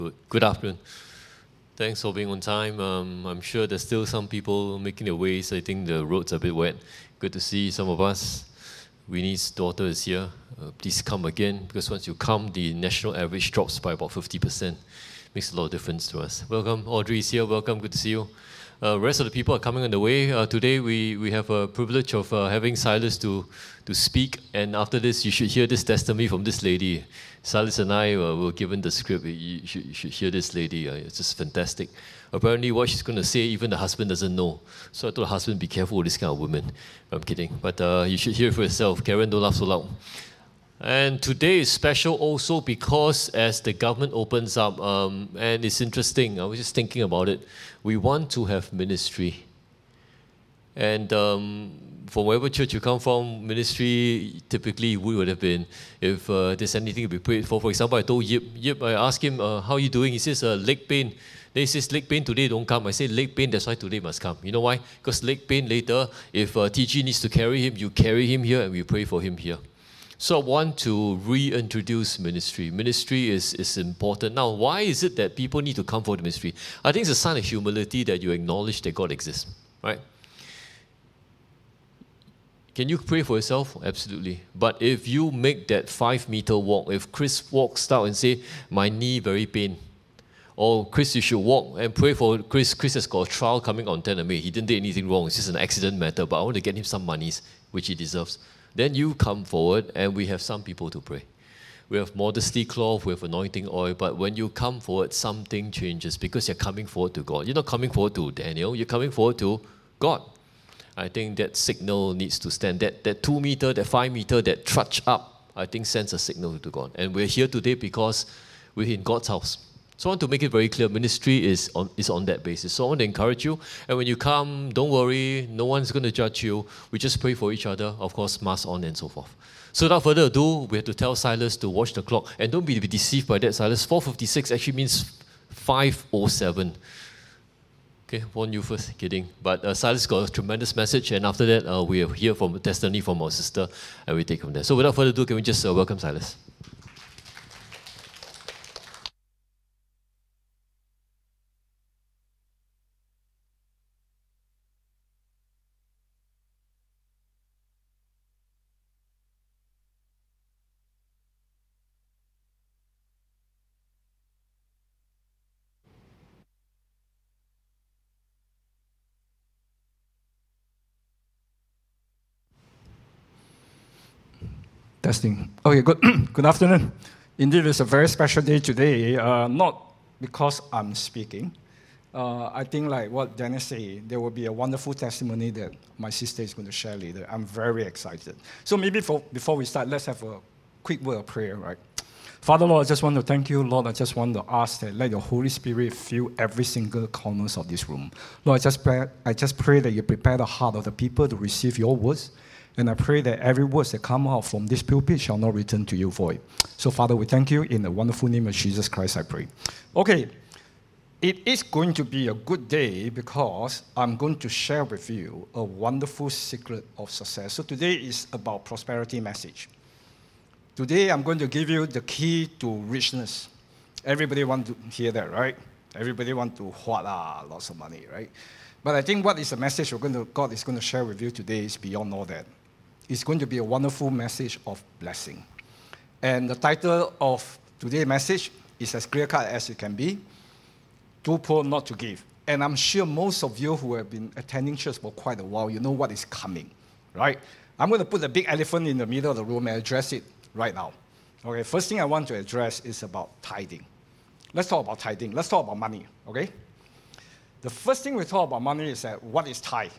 Good afternoon. Thanks for being on time. I'm sure there's still some people making their way, so I think the roads are a bit wet. Good to see some of us. Winnie's daughter is here. Please come again, because once you come, the national average drops by about 50%. Makes a lot of difference to us. Welcome, Audrey is here. Welcome, good to see you. Rest of the people are coming on the way. Today we have a privilege of having Silas to speak, and after this you should hear this testimony from this lady. Silas and I were given the script. You should hear this lady. It's just fantastic. Apparently what she's going to say, even the husband doesn't know. So I told the husband, be careful with this kind of woman. I'm kidding. But you should hear it for yourself. Karen, don't laugh so loud. And today is special also because as the government opens up, and it's interesting, I was just thinking about it, we want to have ministry. And from whatever church you come from, ministry typically would have been, if there's anything to be prayed for. For example, I told Yip, I asked him, how are you doing? He says, leg pain. Then he says, leg pain today don't come. I say, leg pain, that's why today must come. You know why? Because leg pain later, if TG needs to carry him, you carry him here and we pray for him here. So I want to reintroduce ministry. Ministry is important. Now, why is it that people need to come for the ministry? I think it's a sign of humility that you acknowledge that God exists, right? Can you pray for yourself? Absolutely. But if you make that 5-meter walk, if Chris walks out and say, my knee very pain, or Chris, you should walk and pray for Chris. Chris has got a trial coming on 10th of May. He didn't do anything wrong. It's just an accident matter, but I want to get him some monies, which he deserves. Then you come forward and we have some people to pray. We have modesty cloth, we have anointing oil, but when you come forward, something changes because you're coming forward to God. You're not coming forward to Daniel, you're coming forward to God. I think that signal needs to stand. That 2 meter, that 5 meter, that trudge up, I think sends a signal to God. And we're here today because we're in God's house. So I want to make it very clear, ministry is on that basis. So I want to encourage you, and when you come, don't worry, no one's going to judge you. We just pray for each other, of course, mask on and so forth. So without further ado, we have to tell Silas to watch the clock. And don't be deceived by that, Silas. 4:56 actually means 5:07. Okay, warn you first, kidding. But Silas got a tremendous message, and after that, we will hear from a testimony from our sister, and we take from there. So without further ado, can we just welcome Silas? Testing. Okay, good. Good afternoon. Indeed, it's a very special day today, not because I'm speaking. I think like what Dennis said, there will be a wonderful testimony that my sister is going to share later. I'm very excited. So maybe before we start, let's have a quick word of prayer, right? Father, Lord, I just want to thank you, Lord. I just want to ask that let your Holy Spirit fill every single corner of this room. Lord, I just pray that you prepare the heart of the people to receive your words. And I pray that every word that come out from this pulpit shall not return to you void. So, Father, we thank you in the wonderful name of Jesus Christ, I pray. Okay, it is going to be a good day because I'm going to share with you a wonderful secret of success. So today is about prosperity message. Today, I'm going to give you the key to richness. Everybody want to hear that, right? Everybody want to lots of money, right? But I think what is the message God is going to share with you today is beyond all that. It's going to be a wonderful message of blessing. And the title of today's message is as clear-cut as it can be, too poor not to give. And I'm sure most of you who have been attending church for quite a while, you know what is coming, right? I'm going to put a big elephant in the middle of the room and address it right now. Okay, first thing I want to address is about tithing. Let's talk about tithing. Let's talk about money, okay? The first thing we talk about money is that what is tithe?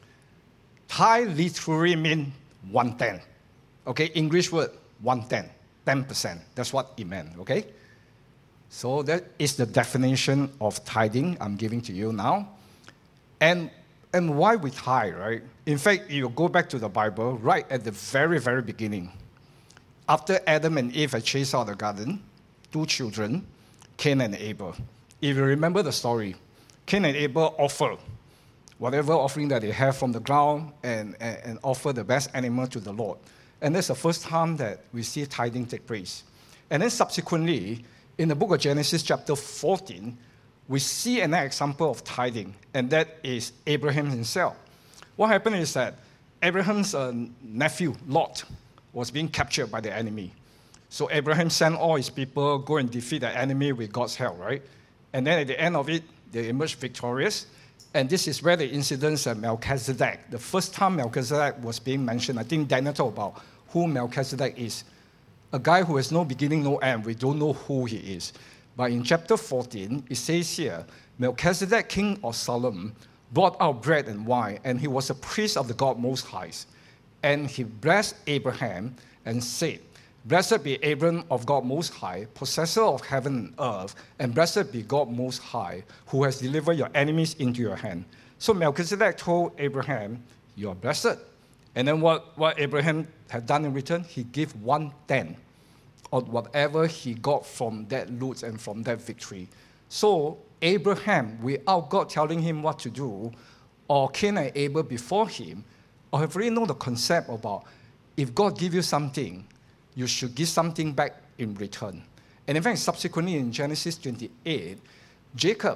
Tithe literally means 1/10. Okay, English word, 1/10, 10%. That's what it meant, okay? So that is the definition of tithing I'm giving to you now. And why we tithe, right? In fact, you go back to the Bible, right at the very, very beginning. After Adam and Eve had chased out of the garden, 2 children, Cain and Abel. If you remember the story, Cain and Abel offer whatever offering that they have from the ground and offer the best animal to the Lord. And that's the first time that we see tithing take place. And then subsequently, in the book of Genesis chapter 14, we see an example of tithing, and that is Abraham himself. What happened is that Abraham's nephew, Lot, was being captured by the enemy. So Abraham sent all his people, go and defeat the enemy with God's help, right? And then at the end of it, they emerged victorious. And this is where the incidents of Melchizedek, the first time Melchizedek was being mentioned, I think Daniel talked about who Melchizedek is. A guy who has no beginning, no end. We don't know who he is. But in chapter 14, it says here, Melchizedek, king of Salem, brought out bread and wine, and he was a priest of the God Most High. And he blessed Abraham and said, Blessed be Abram of God Most High, possessor of heaven and earth, and blessed be God Most High, who has delivered your enemies into your hand. So Melchizedek told Abraham, you are blessed. And then what Abraham had done in return, he gave 1/10 of whatever he got from that loot and from that victory. So Abraham, without God telling him what to do, or Cain and Abel before him, or have already know the concept about if God gives you something, you should give something back in return. And in fact, subsequently in Genesis 28, Jacob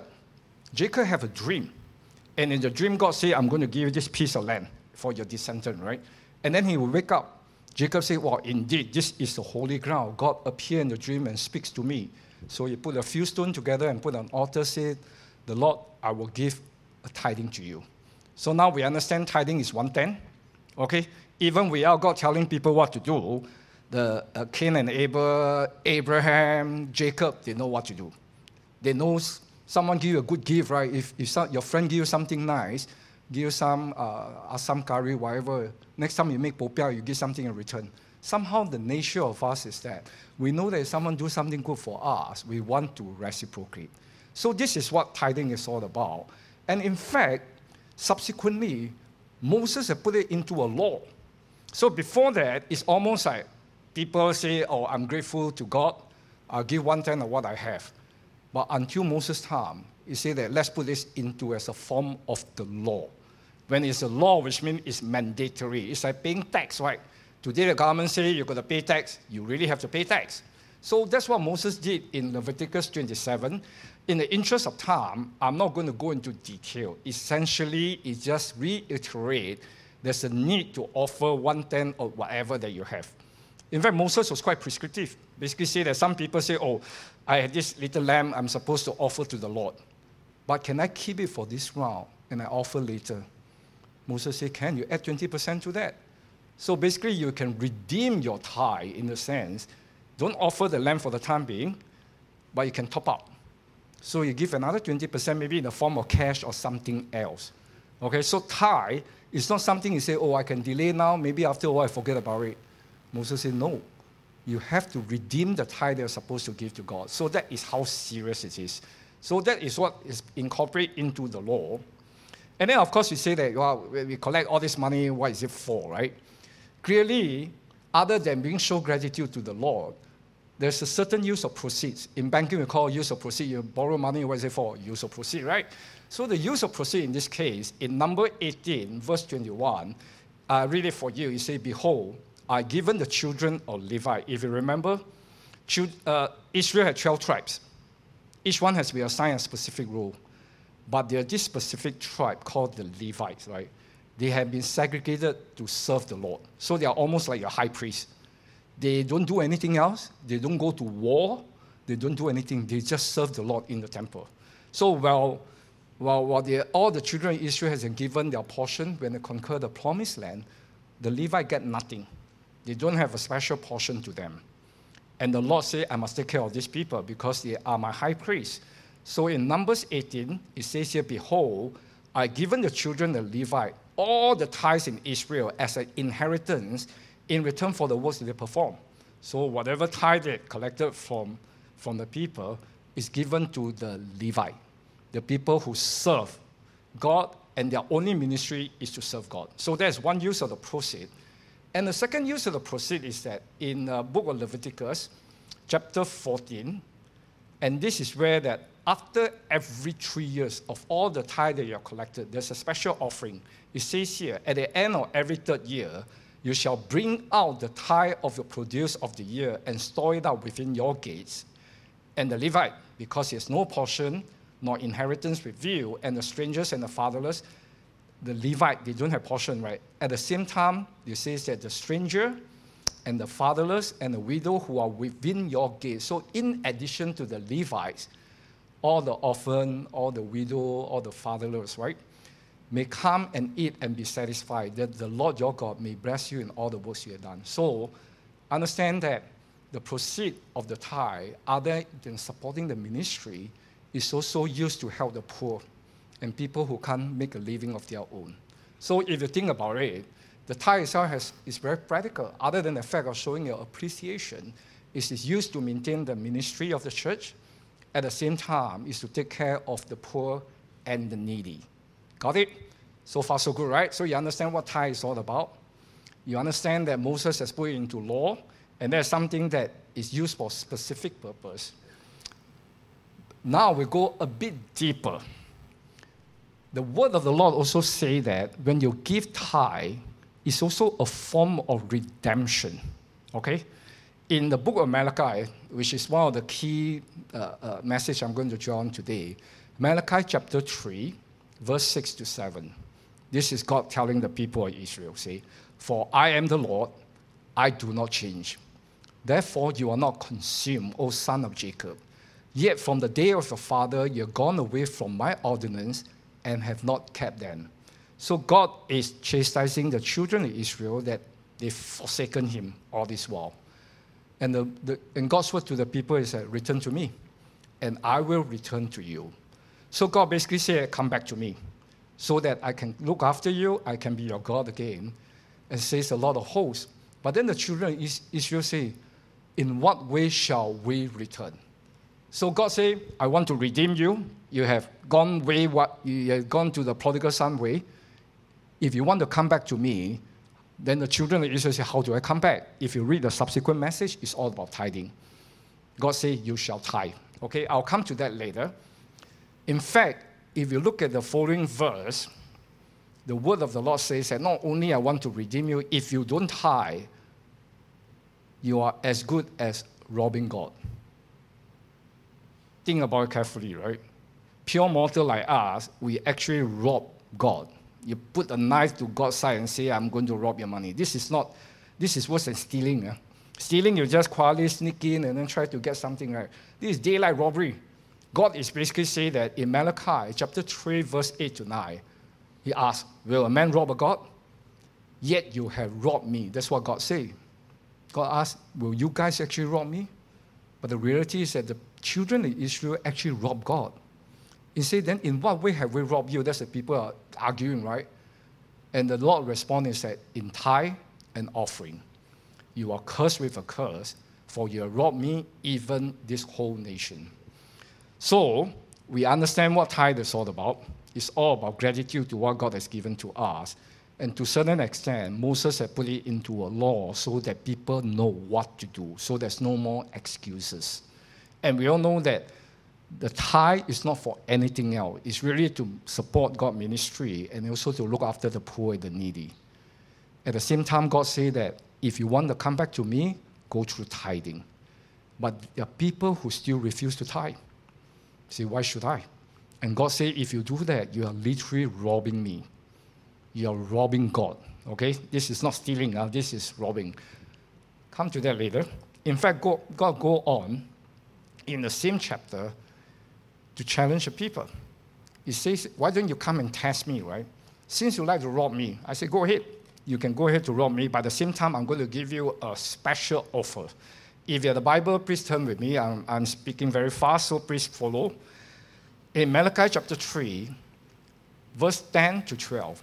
have a dream. And in the dream, God said, I'm going to give you this piece of land for your descendant, right? And then he will wake up. Jacob said, well, indeed, this is the holy ground. God appeared in the dream and speaks to me. So he put a few stones together and put an altar, said, the Lord, I will give a tithing to you. So now we understand tithing is 1/10. Okay? Even without God telling people what to do, the Cain and Abel, Abraham, Jacob, they know what to do. They know someone give you a good gift, right? If your friend give you something nice, give you some asam curry, whatever, next time you make popiah, you give something in return. Somehow the nature of us is that we know that if someone do something good for us, we want to reciprocate. So this is what tithing is all about. And in fact, subsequently, Moses had put it into a law. So before that, it's almost like people say, oh, I'm grateful to God, I'll give 1/10 of what I have. But until Moses' time, he said that let's put this into as a form of the law. When it's a law, which means it's mandatory. It's like paying tax, right? Today the government say you're going to pay tax, you really have to pay tax. So that's what Moses did in Leviticus 27. In the interest of time, I'm not going to go into detail. Essentially, it just reiterates there's a need to offer 1/10 of whatever that you have. In fact, Moses was quite prescriptive. Basically say that some people say, oh, I had this little lamb I'm supposed to offer to the Lord. But can I keep it for this round and I offer later? Moses said, can you add 20% to that? So basically you can redeem your tithe in a sense. Don't offer the lamb for the time being, but you can top up. So you give another 20% maybe in the form of cash or something else. Okay, so tithe is not something you say, oh, I can delay now, maybe after a while I forget about it. Moses said, no, you have to redeem the tithe you're supposed to give to God. So that is how serious it is. So that is what is incorporated into the law. And then, of course, we say that well, we collect all this money, what is it for, right? Clearly, other than being show gratitude to the Lord, there's a certain use of proceeds. In banking, we call use of proceeds. You borrow money, what is it for? Use of proceeds, right? So the use of proceeds in this case, in number 18, verse 21, I read it for you. You say, behold, are given the children of Levi. If you remember, Israel had 12 tribes. Each one has been assigned a specific role. But there are this specific tribe called the Levites, right? They have been segregated to serve the Lord. So they are almost like a high priest. They don't do anything else. They don't go to war. They don't do anything. They just serve the Lord in the temple. So while all the children of Israel has been given their portion when they conquer the promised land, the Levites get nothing. They don't have a special portion to them. And the Lord said, I must take care of these people because they are my high priests. So in Numbers 18, it says here, behold, I given the children of Levi all the tithes in Israel as an inheritance in return for the works that they perform. So whatever tithe they collected from the people is given to the Levi, the people who serve God, and their only ministry is to serve God. So there's one use of the proceeds. And the second use of the proceeds is that in the book of Leviticus, chapter 14, and this is where that after every 3 years of all the tithe that you have collected, there's a special offering. It says here, at the end of every third year, you shall bring out the tithe of the produce of the year and store it out within your gates. and the Levite, because he has no portion nor inheritance with you, and the strangers and the fatherless, the Levite, they don't have portion, right? At the same time, it says that the stranger and the fatherless and the widow who are within your gates. So in addition to the Levites, all the orphan, all the widow, all the fatherless, right, may come and eat and be satisfied, that the Lord your God may bless you in all the works you have done. So understand that the proceed of the tithe, other than supporting the ministry, is also used to help the poor and people who can't make a living of their own. So if you think about it, the tithe itself is very practical. Other than the fact of showing your appreciation, it is used to maintain the ministry of the church. At the same time, is to take care of the poor and the needy. Got it? So far, so good, right? So you understand what tithe is all about. You understand that Moses has put it into law, and there's something that is used for specific purpose. Now we go a bit deeper. The word of the Lord also say that when you give tithe, it's also a form of redemption. Okay? In the book of Malachi, which is one of the key message I'm going to draw on today, Malachi chapter 3, verse 6 to 7. This is God telling the people of Israel, say, "For I am the Lord, I do not change. Therefore you are not consumed, O son of Jacob. Yet from the day of your father you are gone away from my ordinance and have not kept them." So God is chastising the children of Israel that they've forsaken him all this while. And God's word to the people is, "Return to me, and I will return to you." So God basically said, "Come back to me, so that I can look after you, I can be your God again." And says a lot of hosts. But then the children of Israel say, "In what way shall we return?" So God said, "I want to redeem you. You have gone you have gone to the prodigal son way. If you want to come back to me," then the children of Israel say, "How do I come back?" If you read the subsequent message, it's all about tithing. God said, "You shall tithe." Okay, I'll come to that later. In fact, if you look at the following verse, the word of the Lord says that not only I want to redeem you, if you don't tithe, you are as good as robbing God. Think about it carefully, right? Pure mortal like us, we actually rob God. You put a knife to God's side and say, "I'm going to rob your money." This is worse than stealing. Stealing, you just quietly sneak in and then try to get something, right? This is daylight robbery. God is basically saying that in Malachi chapter 3, verse 8 to 9, he asks, "Will a man rob a God? Yet you have robbed me." That's what God said. God asked, "Will you guys actually rob me?" But the reality is that the children of Israel actually robbed God. He said, "Then in what way have we robbed you?" That's the people are arguing, right? And the Lord responded and said, "In tithe and offering. You are cursed with a curse, for you have robbed me, even this whole nation." So we understand what tithe is all about. It's all about gratitude to what God has given to us. And to a certain extent, Moses had put it into a law so that people know what to do, so there's no more excuses. And we all know that the tithe is not for anything else. It's really to support God's ministry and also to look after the poor and the needy. At the same time, God said that if you want to come back to me, go through tithing. But there are people who still refuse to tithe. Say, "Why should I?" And God said, if you do that, you are literally robbing me. You are robbing God. Okay? This is not stealing. This is robbing. Come to that later. In fact, God go on in the same chapter to challenge the people. He says, "Why don't you come and test me, right? Since you like to rob me." I say, "Go ahead. You can go ahead to rob me, but at the same time, I'm going to give you a special offer." If you have the Bible, please turn with me. I'm speaking very fast, so please follow. In Malachi chapter 3, verse 10 to 12.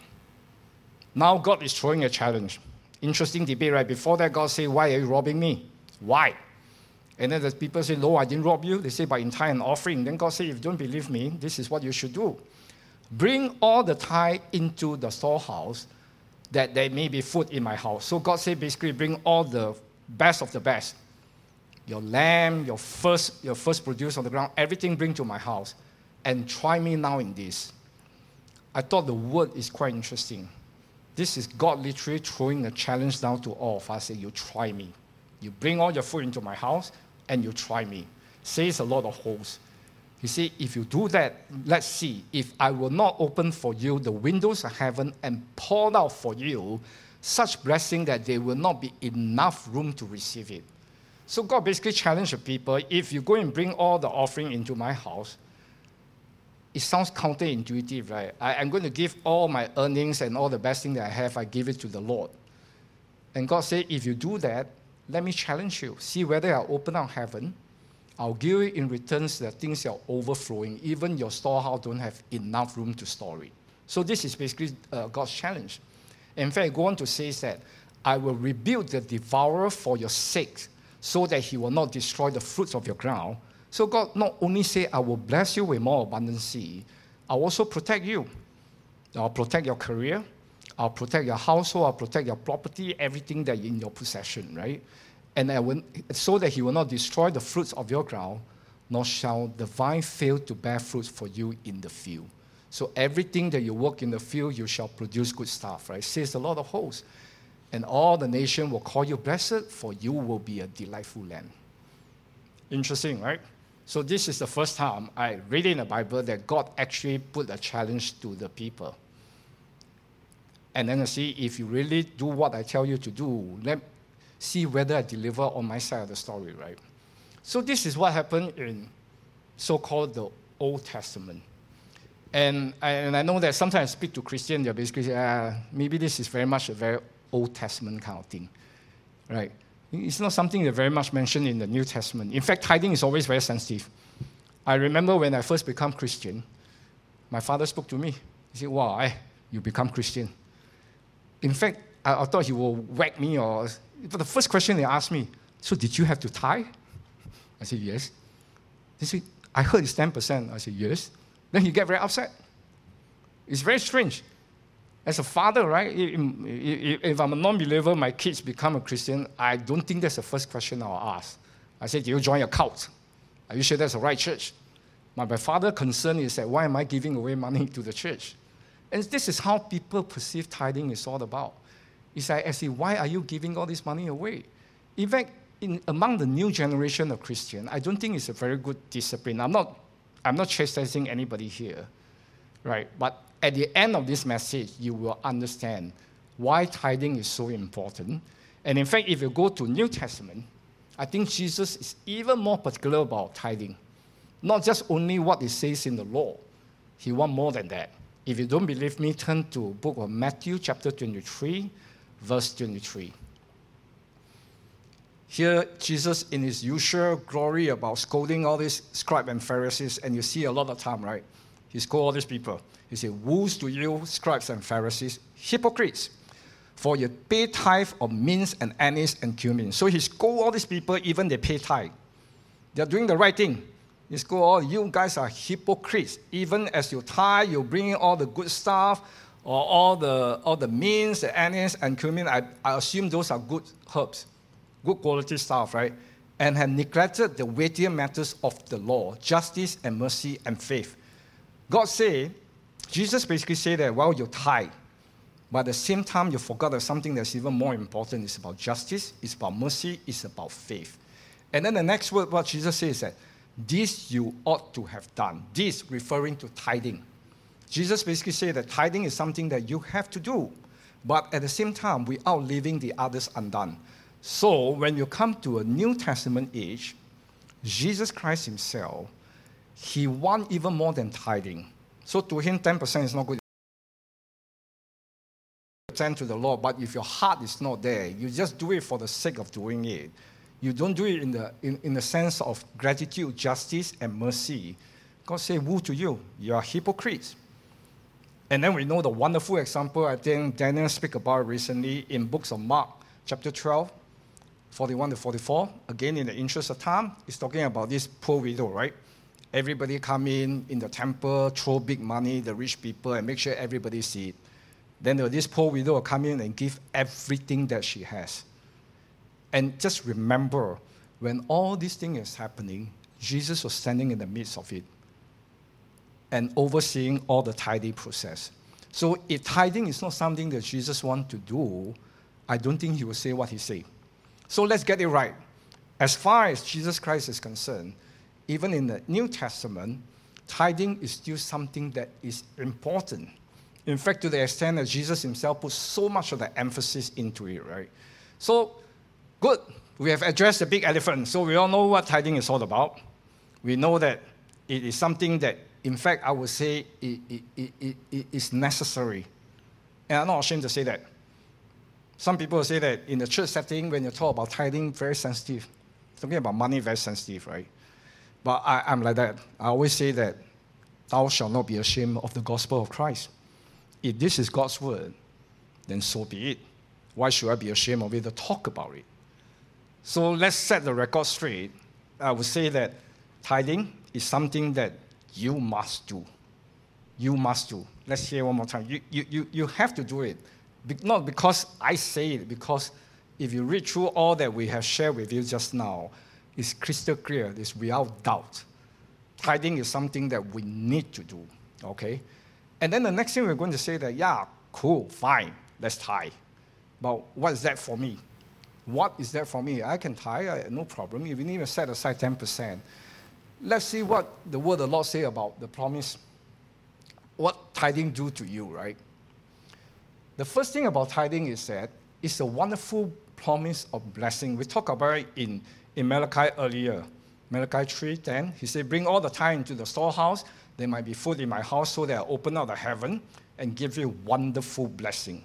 Now God is throwing a challenge. Interesting debate, right? Before that, God said, "Why are you robbing me?" Why? And then the people say, "No, I didn't rob you." They say, "By in tithe and offering." Then God said, "If you don't believe me, this is what you should do. Bring all the tithe into the storehouse, that there may be food in my house." So God said, basically, bring all the best of the best. Your lamb, your first produce on the ground, everything bring to my house. And try me now in this. I thought the word is quite interesting. This is God literally throwing a challenge down to all of us. Say, "You try me. You bring all your food into my house, and you try me." says a lot of hosts. He said, if you do that, let's see, if I will not open for you the windows of heaven and pour out for you such blessing that there will not be enough room to receive it. So God basically challenged the people, if you go and bring all the offering into my house, it sounds counterintuitive, right? I'm going to give all my earnings and all the best thing that I have, I give it to the Lord. And God said, if you do that, let me challenge you. See whether I'll open up heaven. I'll give you in return the things that are overflowing. Even your storehouse don't have enough room to store it. So this is basically God's challenge. In fact, go on to say that, I will rebuild the devourer for your sake, so that he will not destroy the fruits of your ground. So God not only say, I will bless you with more abundancy, I'll also protect you. I'll protect your career. I'll protect your household. I'll protect your property, everything that in your possession, right? And so that he will not destroy the fruits of your ground, nor shall the vine fail to bear fruits for you in the field. So everything that you work in the field, you shall produce good stuff, right? Says the Lord of hosts. And all the nation will call you blessed, for you will be a delightful land. Interesting, right? So this is the first time I read in the Bible that God actually put a challenge to the people. And then I see, if you really do what I tell you to do, see whether I deliver on my side of the story, right? So this is what happened in so-called the Old Testament. And I know that sometimes I speak to Christians, they're basically say, maybe this is very much a very Old Testament kind of thing, right? It's not something that very much mentioned in the New Testament. In fact, tithing is always very sensitive. I remember when I first became Christian, my father spoke to me. He said, wow, you become Christian. In fact, I thought he will whack me, but the first question they asked me, so did you have to tithe? I said, yes. They said, I heard it's 10%. I said, yes. Then he get very upset. It's very strange. As a father, right, if I'm a non-believer, my kids become a Christian, I don't think that's the first question I'll ask. I say, do you join a cult? Are you sure that's the right church? My father's concern is that, why am I giving away money to the church? And this is how people perceive tithing is all about. It's like, I say, why are you giving all this money away? In fact, among the new generation of Christians, I don't think it's a very good discipline. I'm not chastising anybody here, right? But at the end of this message, you will understand why tithing is so important. And in fact, if you go to New Testament, I think Jesus is even more particular about tithing. Not just only what it says in the law. He wants more than that. If you don't believe me, turn to the book of Matthew, chapter 23, verse 23. Here, Jesus, in his usual glory about scolding all these scribes and Pharisees, and you see a lot of time, right? He scolds all these people. He said, woe to you, scribes and Pharisees, hypocrites, for you pay tithe of mint and anise and cumin. So he scolds all these people, even they pay tithe. They're doing the right thing. He scolds, you guys are hypocrites. Even as you tithe, you bring in all the good stuff, or all the mint, the anise and cumin. I assume those are good herbs, good quality stuff, right? And have neglected the weightier matters of the law, justice and mercy and faith. God said, Jesus basically said that, well, you tithe, but at the same time, you forgot that something that's even more important. It's about justice, it's about mercy, it's about faith. And then the next word, what Jesus says is that, this you ought to have done. This referring to tithing. Jesus basically said that tithing is something that you have to do, but at the same time, without leaving the others undone. So when you come to a New Testament age, Jesus Christ himself, he wants even more than tithing. So to him, 10% is not good. 10% to the Lord, but if your heart is not there, you just do it for the sake of doing it. You don't do it in the sense of gratitude, justice, and mercy. God says, woe to you, you are hypocrites. And then we know the wonderful example, I think Daniel spoke about recently in books of Mark, chapter 12, 41 to 44. Again, in the interest of time, it's talking about this poor widow, right? Everybody come in the temple, throw big money, the rich people, and make sure everybody see it. Then this poor widow will come in and give everything that she has. And just remember, when all this thing is happening, Jesus was standing in the midst of it and overseeing all the tithing process. So if tithing is not something that Jesus wants to do, I don't think he will say what he said. So let's get it right. As far as Jesus Christ is concerned, even in the New Testament, tithing is still something that is important. In fact, to the extent that Jesus himself put so much of the emphasis into it, right? So, good. We have addressed the big elephant. So we all know what tithing is all about. We know that it is something that, in fact, I would say it is necessary. And I'm not ashamed to say that. Some people say that in the church setting, when you talk about tithing, very sensitive. Talking about money, very sensitive, right? But I'm like that. I always say that thou shalt not be ashamed of the gospel of Christ. If this is God's word, then so be it. Why should I be ashamed of it to talk about it? So let's set the record straight. I would say that tithing is something that you must do. You must do. Let's hear one more time. You have to do it. Not because I say it, because if you read through all that we have shared with you just now, it's crystal clear. It's without doubt. Tithing is something that we need to do. Okay? And then the next thing we're going to say that, yeah, cool, fine, let's tithe. But what is that for me? What is that for me? I can tithe, no problem. If you need to set aside 10%. Let's see what the word of the Lord say about the promise. What tithing do to you, right? The first thing about tithing is that it's a wonderful promise of blessing. We talked about it in Malachi earlier. Malachi 3:10, he said, bring all the tithe into the storehouse. There might be food in my house, so that I open up the heaven and give you wonderful blessing.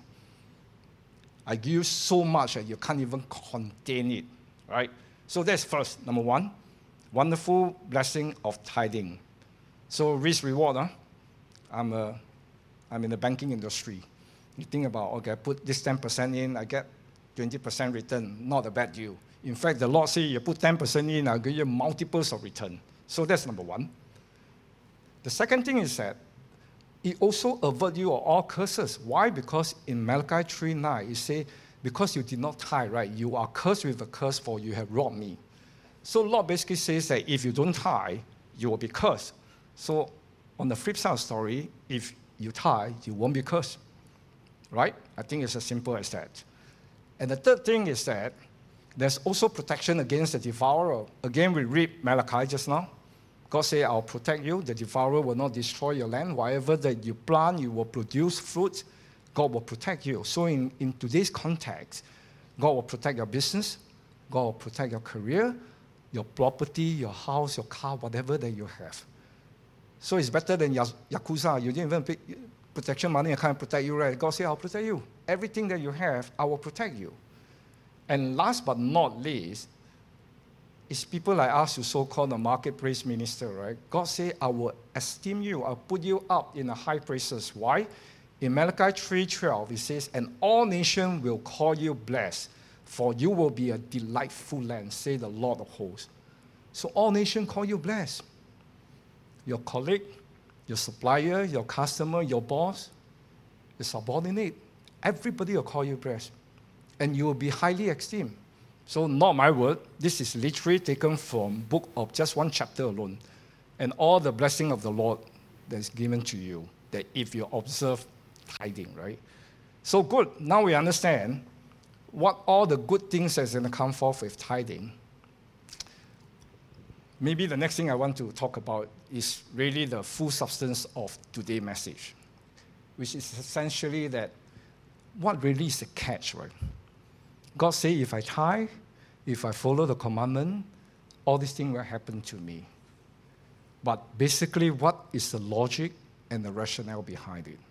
I give you so much that you can't even contain it, right? So that's first, number one, wonderful blessing of tithing. So risk reward, I'm in the banking industry. You think about, okay, I put this 10% in, I get 20% return, not a bad deal. In fact, the Lord says, you put 10% in, I'll give you multiples of return. So that's number one. The second thing is that it also averts you of all curses. Why? Because in Malachi 3:9, it says, because you did not tithe, right, you are cursed with a curse, for you have robbed me. So Lord basically says that if you don't tithe, you will be cursed. So on the flip side of the story, if you tithe, you won't be cursed. Right? I think it's as simple as that. And the third thing is that there's also protection against the devourer. Again, we read Malachi just now. God said, I'll protect you. The devourer will not destroy your land. Whatever that you plant, you will produce fruit. God will protect you. So in today's context, God will protect your business. God will protect your career, your property, your house, your car, whatever that you have. So it's better than Yakuza. You didn't even pay protection money. I can't protect you, right? God said, I'll protect you. Everything that you have, I will protect you. And last but not least, it's people like us who so-called the marketplace minister, right? God said, I will esteem you. I'll put you up in the high places. Why? In Malachi 3:12, it says, and all nations will call you blessed, for you will be a delightful land, say the Lord of hosts. So all nations call you blessed. Your colleague, your supplier, your customer, your boss, your subordinate, everybody will call you blessed. And you will be highly esteemed. So not my word, this is literally taken from book of just one chapter alone. And all the blessing of the Lord that is given to you, that if you observe tithing, right? So good, now we understand what all the good things that's going to come forth with tithing. Maybe the next thing I want to talk about is really the full substance of today's message, which is essentially that what really is the catch, right? God says, if I tithe, if I follow the commandment, all these things will happen to me. But basically, what is the logic and the rationale behind it?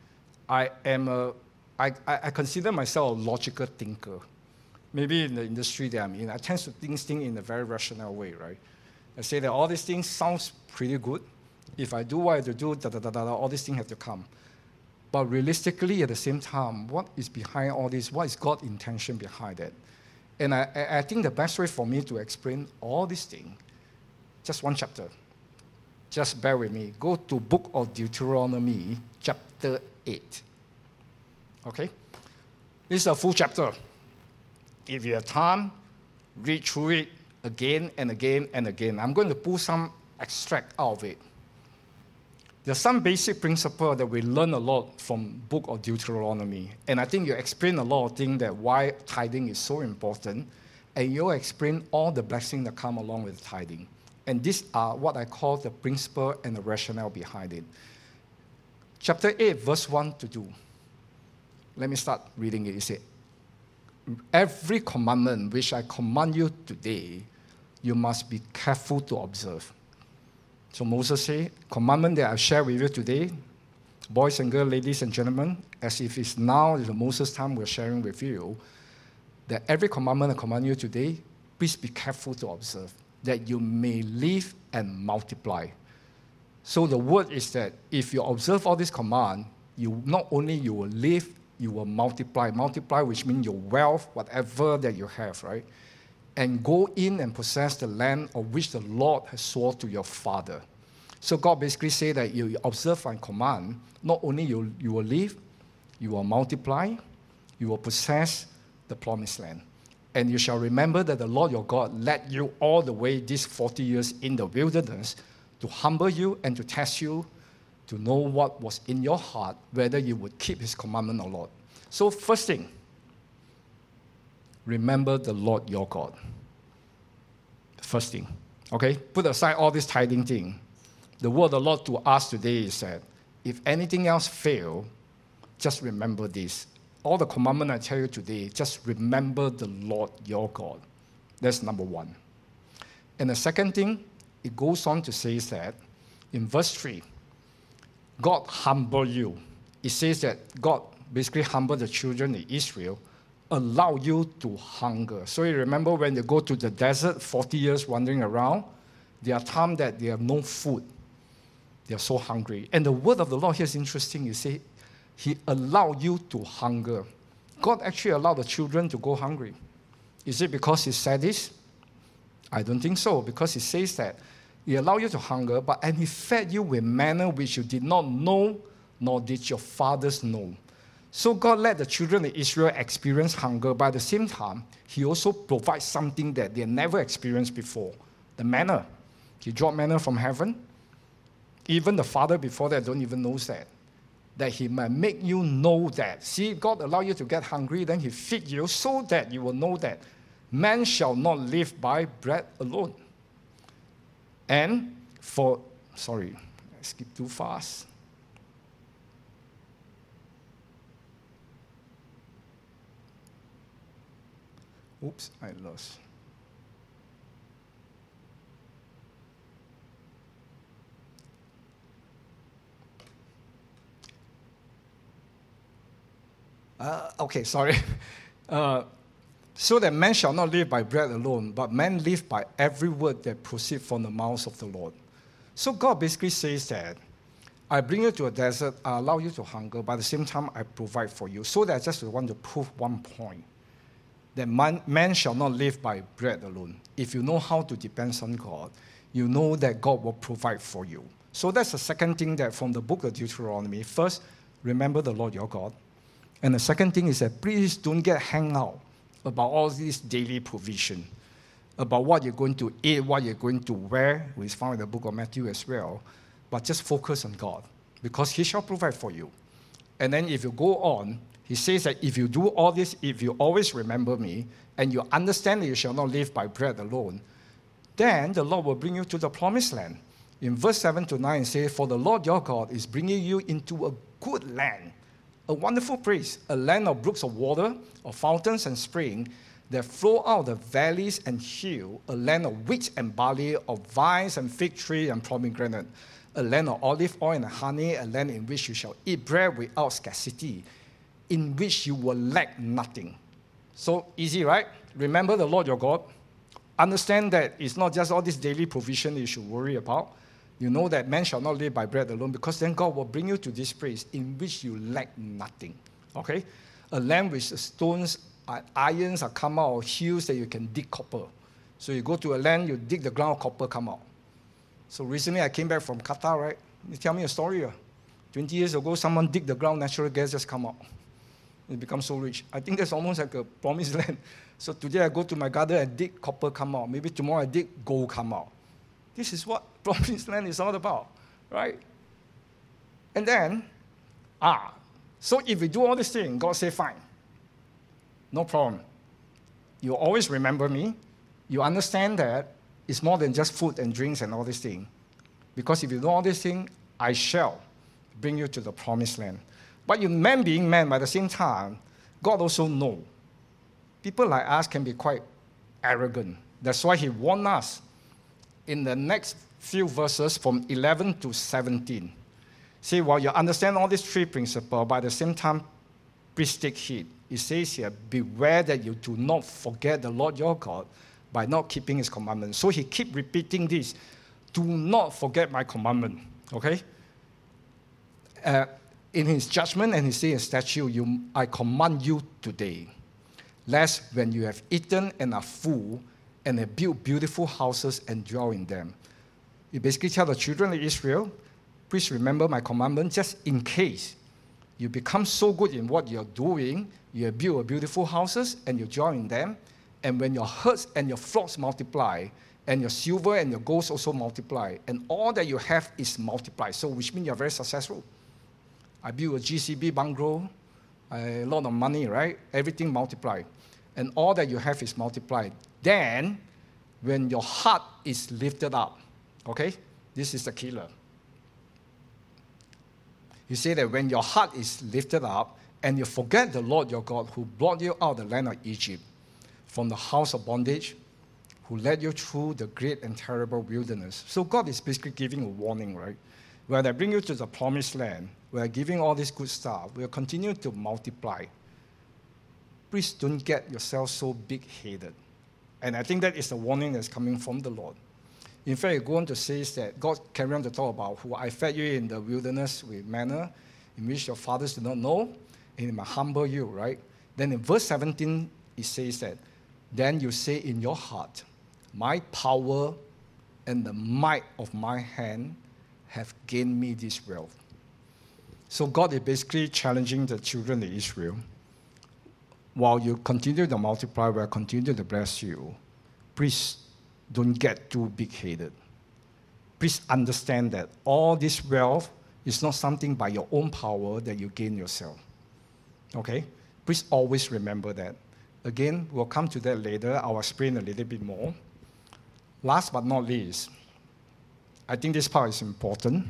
I consider myself a logical thinker. Maybe in the industry that I'm in, I tend to think things in a very rational way, right? I say that all these things sounds pretty good. If I do what I have to do, all these things have to come. But realistically, at the same time, what is behind all this? What is God's intention behind it? And I think the best way for me to explain all these things, just one chapter. Just bear with me. Go to book of Deuteronomy, chapter 8. Okay? This is a full chapter. If you have time, read through it again and again and again. I'm going to pull some extract out of it. There's some basic principle that we learn a lot from book of Deuteronomy. And I think you explain a lot of things that why tithing is so important. And you explain all the blessings that come along with tithing. And these are what I call the principle and the rationale behind it. Chapter 8, verse 1 to 2. Let me start reading it. It says, every commandment which I command you today, you must be careful to observe. So Moses said, commandment that I share with you today, boys and girls, ladies and gentlemen, as if it's now the Moses time we're sharing with you, that every commandment I command you today, please be careful to observe, that you may live and multiply. So the word is that if you observe all these commands, you not only you will live, you will multiply. Multiply, which means your wealth, whatever that you have, right? And go in and possess the land of which the Lord has sworn to your father. So God basically said that you observe and command, not only you will live, you will multiply, you will possess the promised land. And you shall remember that the Lord your God led you all the way these 40 years in the wilderness to humble you and to test you, to know what was in your heart, whether you would keep his commandment or not. So first thing, remember the Lord your God. First thing, okay? Put aside all this tithing thing. The word of the Lord to us today is that if anything else fail, just remember this. All the commandment I tell you today, just remember the Lord your God. That's number one. And the second thing, it goes on to say that in verse 3, God humble you. It says that God basically humbled the children of Israel, allow you to hunger. So you remember when they go to the desert, 40 years wandering around, there are times that they have no food. They are so hungry. And the word of the Lord here is interesting. You say, he allowed you to hunger. God actually allowed the children to go hungry. Is it because he said this? I don't think so, because he says that he allowed you to hunger, and he fed you with manna which you did not know, nor did your fathers know. So God let the children of Israel experience hunger, but at the same time, he also provides something that they never experienced before, the manna. He dropped manna from heaven. Even the father before that don't even know that he might make you know that. See, God allowed you to get hungry, then he feed you so that you will know that man shall not live by bread alone. And I skipped too fast. Oops, I lost. Okay, sorry. So that man shall not live by bread alone, but man live by every word that proceeds from the mouth of the Lord. So God basically says that I bring you to a desert, I allow you to hunger, but at the same time I provide for you. So that I just want to prove one point, that man shall not live by bread alone. If you know how to depend on God, you know that God will provide for you. So that's the second thing that from the book of Deuteronomy. First, remember the Lord your God. And the second thing is that please don't get hung out about all this daily provision, about what you're going to eat, what you're going to wear, which is found in the book of Matthew as well, but just focus on God, because he shall provide for you. And then if you go on, he says that if you do all this, if you always remember me, and you understand that you shall not live by bread alone, then the Lord will bring you to the promised land. In verse 7 to 9, it says, for the Lord your God is bringing you into a good land, a wonderful place, a land of brooks of water, of fountains and springs that flow out of the valleys and hills, a land of wheat and barley, of vines and fig tree and pomegranate, a land of olive oil and honey, a land in which you shall eat bread without scarcity, in which you will lack nothing. So easy, right? Remember the Lord your God. Understand that it's not just all this daily provision you should worry about. You know that man shall not live by bread alone, because then God will bring you to this place in which you lack nothing. Okay? A land with stones, irons are come out of hills that you can dig copper. So you go to a land, you dig the ground, copper come out. So recently I came back from Qatar, right? You tell me a story. 20 years ago, someone dig the ground, natural gas just come out. It becomes so rich. I think that's almost like a promised land. So today I go to my garden and dig copper come out. Maybe tomorrow I dig gold come out. This is what promised land is all about, right? And then, so if we do all this thing, God say, fine, no problem. You always remember me. You understand that is more than just food and drinks and all these things. Because if you know all these things, I shall bring you to the promised land. But you man being man, by the same time, God also knows. People like us can be quite arrogant. That's why he warned us in the next few verses from 11 to 17. See, while you understand all these three principles, by the same time, please take heed. It says here, beware that you do not forget the Lord your God by not keeping his commandments. So he keep repeating this. Do not forget my commandment. Okay? In his judgment and his say and statute, I command you today, lest when you have eaten and are full and have built beautiful houses and dwell in them. You basically tell the children of Israel, please remember my commandment just in case you become so good in what you're doing, you have built beautiful houses and you dwell in them, and when your herds and your flocks multiply, and your silver and your gold also multiply, and all that you have is multiplied. So which means you're very successful. I built a GCB bungalow, a lot of money, right? Everything multiplied. And all that you have is multiplied. Then, when your heart is lifted up, okay? This is the killer. You say that when your heart is lifted up, and you forget the Lord your God who brought you out of the land of Egypt, from the house of bondage, who led you through the great and terrible wilderness. So God is basically giving a warning, right? When I bring you to the promised land, we are giving all this good stuff, we'll continue to multiply. Please don't get yourself so big-headed. And I think that is the warning that's coming from the Lord. In fact, it goes on to say that God carry on to talk about who I fed you in the wilderness with manna, in which your fathers do not know, and it might humble you, right? Then in verse 17, it says that, then you say in your heart, my power and the might of my hand have gained me this wealth. So God is basically challenging the children of Israel. While you continue to multiply, we'll continue to bless you. Please don't get too big-headed. Please understand that all this wealth is not something by your own power that you gain yourself. Okay? Please always remember that. Again, we'll come to that later. I'll explain a little bit more. Last but not least, I think this part is important.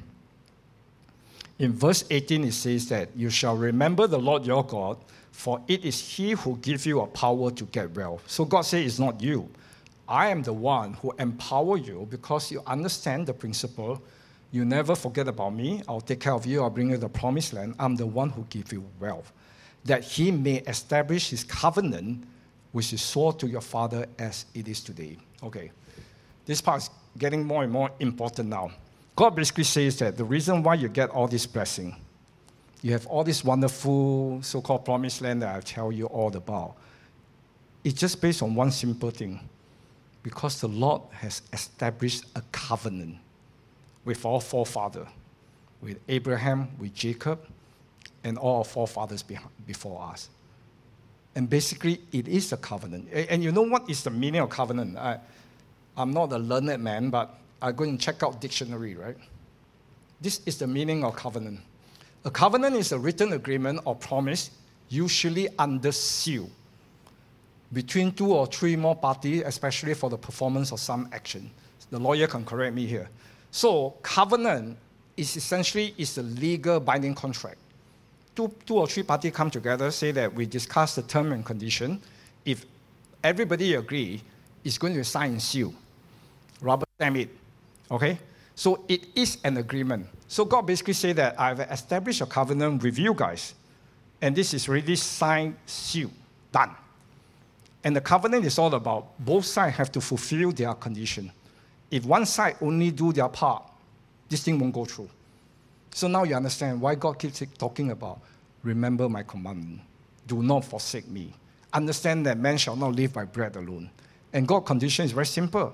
In verse 18, it says that you shall remember the Lord your God, for it is he who gives you a power to get wealth. So God says it's not you. I am the one who empower you because you understand the principle. You never forget about me. I'll take care of you. I'll bring you the promised land. I'm the one who gives you wealth, that he may establish his covenant, which is swore to your father as it is today. Okay. This part is getting more and more important now. God basically says that the reason why you get all this blessing, you have all this wonderful so-called promised land that I tell you all about, it's just based on one simple thing. Because the Lord has established a covenant with our forefathers, with Abraham, with Jacob, and all our forefathers before us. And basically, it is a covenant. And you know what is the meaning of covenant? I'm not a learned man, but I go and check out dictionary, right? This is the meaning of covenant. A covenant is a written agreement or promise, usually under seal, between two or three more parties, especially for the performance of some action. The lawyer can correct me here. So, covenant is essentially a legal binding contract. Two or three parties come together, say that we discuss the term and condition. If everybody agree, it's going to sign and seal. Rubber stamp it. Okay? So it is an agreement. So God basically said that I've established a covenant with you guys. And this is really signed, sealed, done. And the covenant is all about both sides have to fulfill their condition. If one side only do their part, this thing won't go through. So now you understand why God keeps talking about, remember my commandment. Do not forsake me. Understand that man shall not live by bread alone. And God's condition is very simple.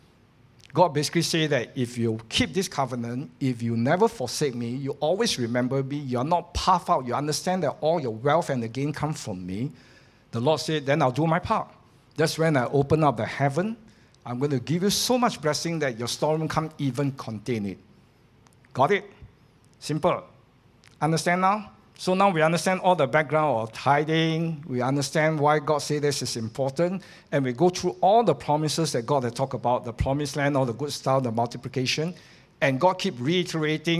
God basically said that if you keep this covenant, if you never forsake me, you always remember me, you're not puffed out, you understand that all your wealth and the gain come from me, the Lord said, then I'll do my part. That's when I open up the heaven. I'm going to give you so much blessing that your storeroom can't even contain it. Got it? Simple. Understand now? So now we understand all the background of tithing. We understand why God said this is important. And we go through all the promises that God had talked about, the promised land, all the good stuff, the multiplication. And God keep reiterating.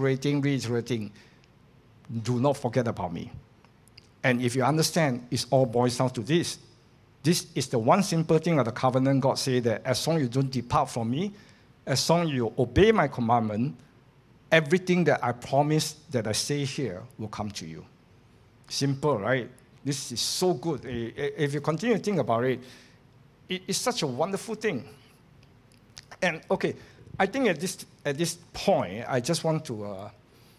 Do not forget about me. And if you understand, it all boils down to this. This is the one simple thing of the covenant. God said that as long as you don't depart from me, as long as you obey my commandment, everything that I promise that I say here will come to you. Simple, right? This is so good. If you continue to think about it, it's such a wonderful thing. And okay, I think at this point, I just want to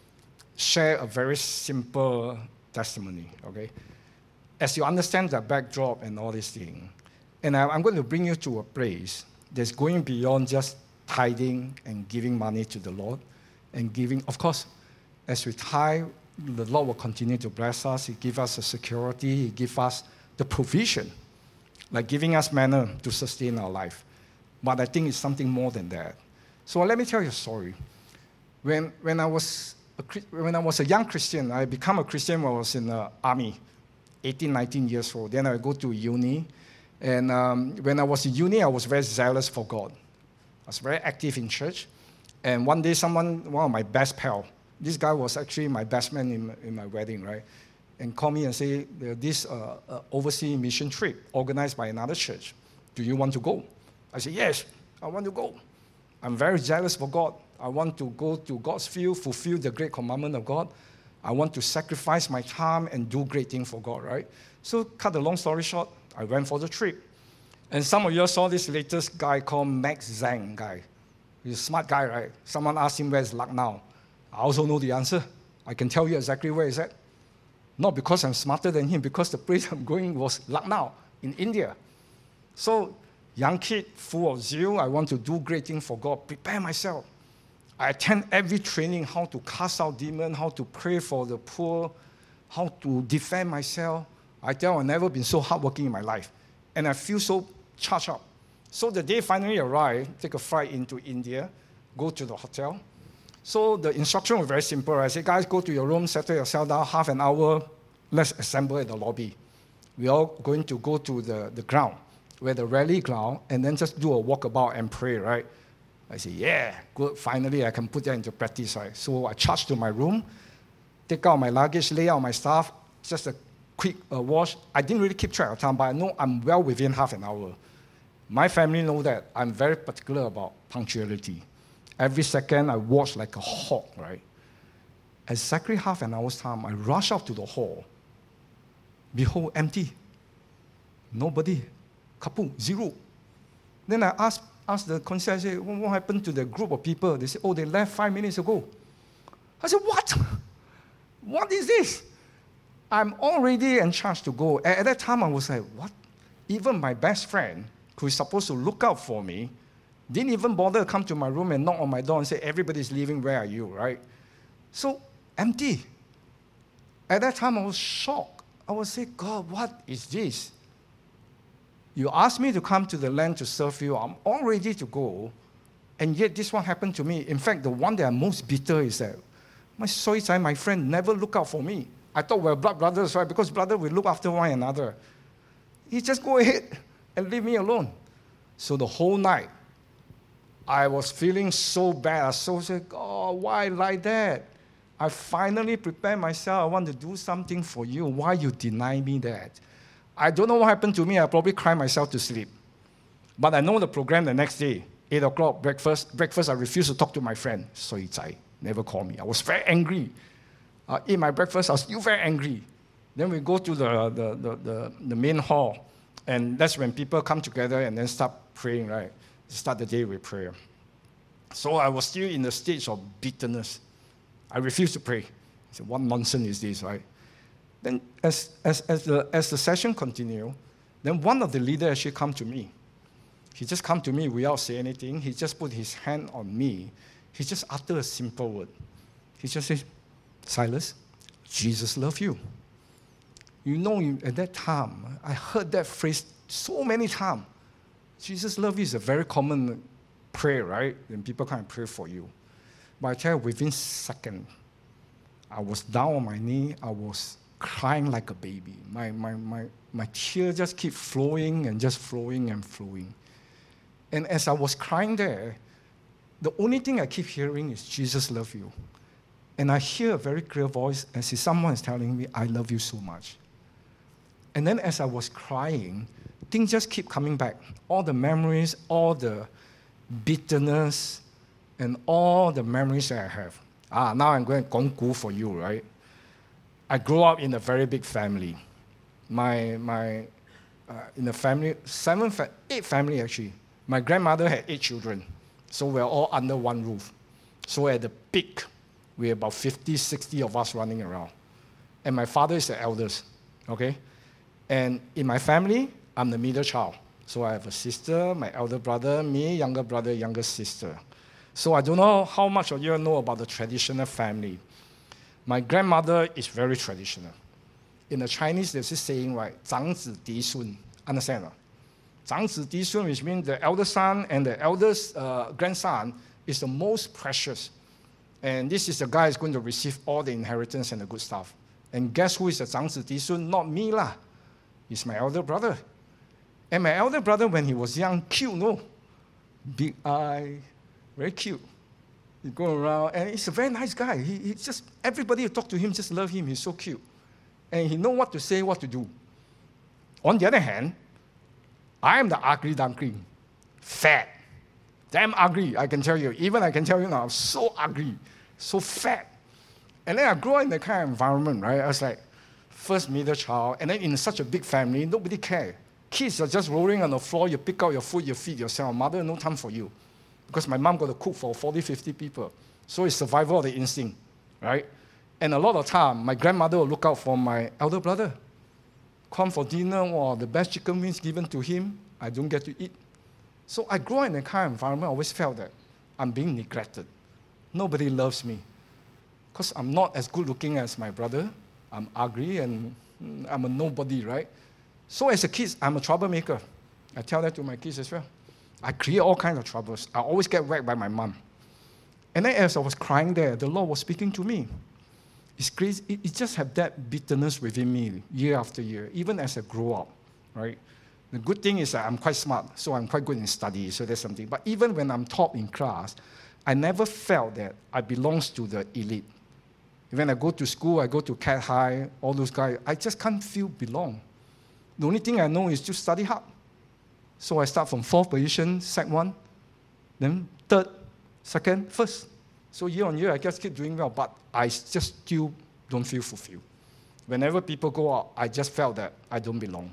share a very simple testimony, okay? As you understand the backdrop and all these things, and I'm going to bring you to a place that's going beyond just tithing and giving money to the Lord and giving. Of course, as we tithe, the Lord will continue to bless us. He gives us the security. He gives us the provision, like giving us manna to sustain our life. But I think it's something more than that. So let me tell you a story. When I was a young Christian, I became a Christian when I was in the army, 18, 19 years old. Then I go to uni. And when I was in uni, I was very zealous for God. I was very active in church. And one day, one of my best pals, this guy was actually my best man in my wedding, right? And called me and said, this overseas mission trip organized by another church. Do you want to go? I said, yes, I want to go. I'm very zealous for God. I want to go to God's field, fulfill the great commandment of God. I want to sacrifice my time and do great things for God, right? So cut the long story short, I went for the trip. And some of you saw this latest guy called Max Zhang guy. He's a smart guy, right? Someone asked him, where's Lucknow? I also know the answer. I can tell you exactly where it's at. Not because I'm smarter than him, because the place I'm going was Lucknow in India. So, young kid, full of zeal, I want to do great things for God, prepare myself. I attend every training, how to cast out demons, how to pray for the poor, how to defend myself. I tell you, I've never been so hardworking in my life. And I feel so charged up. So the day finally arrived, take a flight into India, go to the hotel. So the instruction was very simple. I said, guys, go to your room, settle yourself down, half an hour, let's assemble at the lobby. We're all going to go to the ground, where the rally ground, and then just do a walkabout and pray, right? I said, yeah, good, finally I can put that into practice, right? So I charged to my room, take out my luggage, lay out my stuff, just a quick wash. I didn't really keep track of time, but I know I'm well within half an hour. My family know that I'm very particular about punctuality. Every second I watch like a hawk, right? Exactly half an hour's time, I rush out to the hall. Behold, empty. Nobody. Kaput, zero. Then I asked the concierge, I said, what happened to the group of people? They said, oh, they left 5 minutes ago. I said, what? What is this? I'm already in charge to go. At that time, I was like, what? Even my best friend, who is supposed to look out for me, didn't even bother to come to my room and knock on my door and say, everybody's leaving, where are you, right? So, empty. At that time, I was shocked. I was saying, God, what is this? You asked me to come to the land to serve you. I'm all ready to go. And yet this one happened to me. In fact, the one that I'm most bitter is that my friend, never look out for me. I thought we were blood brothers, right? Because brother, we look after one another. He just go ahead and leave me alone. So the whole night, I was feeling so bad. I said, oh, why like that? I finally prepared myself. I want to do something for you. Why you deny me that? I don't know what happened to me. I probably cried myself to sleep. But I know the program the next day, 8 o'clock, breakfast, I refused to talk to my friend. So never called me. I was very angry. I eat my breakfast, I was still very angry. Then we go to the main hall, and that's when people come together and then start praying, right? Start the day with prayer. So I was still in the stage of bitterness. I refused to pray. I said, what nonsense is this, right? Then as the session continued, then one of the leaders actually come to me. He just come to me without saying anything. He just put his hand on me. He just uttered a simple word. He just said, Silas, Jesus loves you. You know, at that time, I heard that phrase so many times. Jesus loves you is a very common prayer, right? When people come and pray for you. But I tell you, within seconds, I was down on my knee. I was crying like a baby. My tears just keep flowing and just flowing and flowing. And as I was crying there, the only thing I keep hearing is, Jesus loves you. And I hear a very clear voice as if someone is telling me, I love you so much. And then as I was crying, things just keep coming back. All the memories, all the bitterness, and all the memories that I have. Now I'm going to gong gu for you, right? I grew up in a very big family. In the family, 8 family actually. My grandmother had 8 children. So we're all under one roof. So at the peak, we're about 50, 60 of us running around. And my father is the eldest, okay? And in my family, I'm the middle child. So I have a sister, my elder brother, me, younger brother, younger sister. So I don't know how much of you know about the traditional family. My grandmother is very traditional. In the Chinese, there's this saying, right, 长子嫡孙. Understand? 长子嫡孙, which means the elder son and the eldest grandson is the most precious. And this is the guy who's going to receive all the inheritance and the good stuff. And guess who is the 长子嫡孙? Not me lah. It's my elder brother. And my elder brother, when he was young, cute, no? Big eye, very cute. He go around, and he's a very nice guy. He just, everybody who talk to him just love him. He's so cute. And he know what to say, what to do. On the other hand, I am the ugly duckling. Fat. Damn ugly, I can tell you. Even I can tell you now, I'm so ugly, so fat. And then I grew up in that kind of environment, right? I was like, first middle child, and then in such a big family, nobody cares. Kids are just rolling on the floor, you pick out your food, you feed yourself. Mother, no time for you. Because my mom got to cook for 40, 50 people. So it's survival of the instinct, right? And a lot of time, my grandmother will look out for my elder brother. Come for dinner, or the best chicken wings given to him, I don't get to eat. So I grew up in a kind of environment, I always felt that I'm being neglected. Nobody loves me. Because I'm not as good looking as my brother. I'm ugly and I'm a nobody, right? So as a kid, I'm a troublemaker. I tell that to my kids as well. I create all kinds of troubles. I always get whacked by my mom. And then as I was crying there, the Lord was speaking to me. It's crazy. It just had that bitterness within me year after year, even as I grow up, right? The good thing is that I'm quite smart, so I'm quite good in study, so that's something. But even when I'm top in class, I never felt that I belong to the elite. When I go to school, I go to Cat High, all those guys, I just can't feel belong. The only thing I know is to study hard. So I start from 4th position, Sec 1, then 3rd, 2nd, 1st. So year on year, I just keep doing well, but I just still don't feel fulfilled. Whenever people go out, I just felt that I don't belong.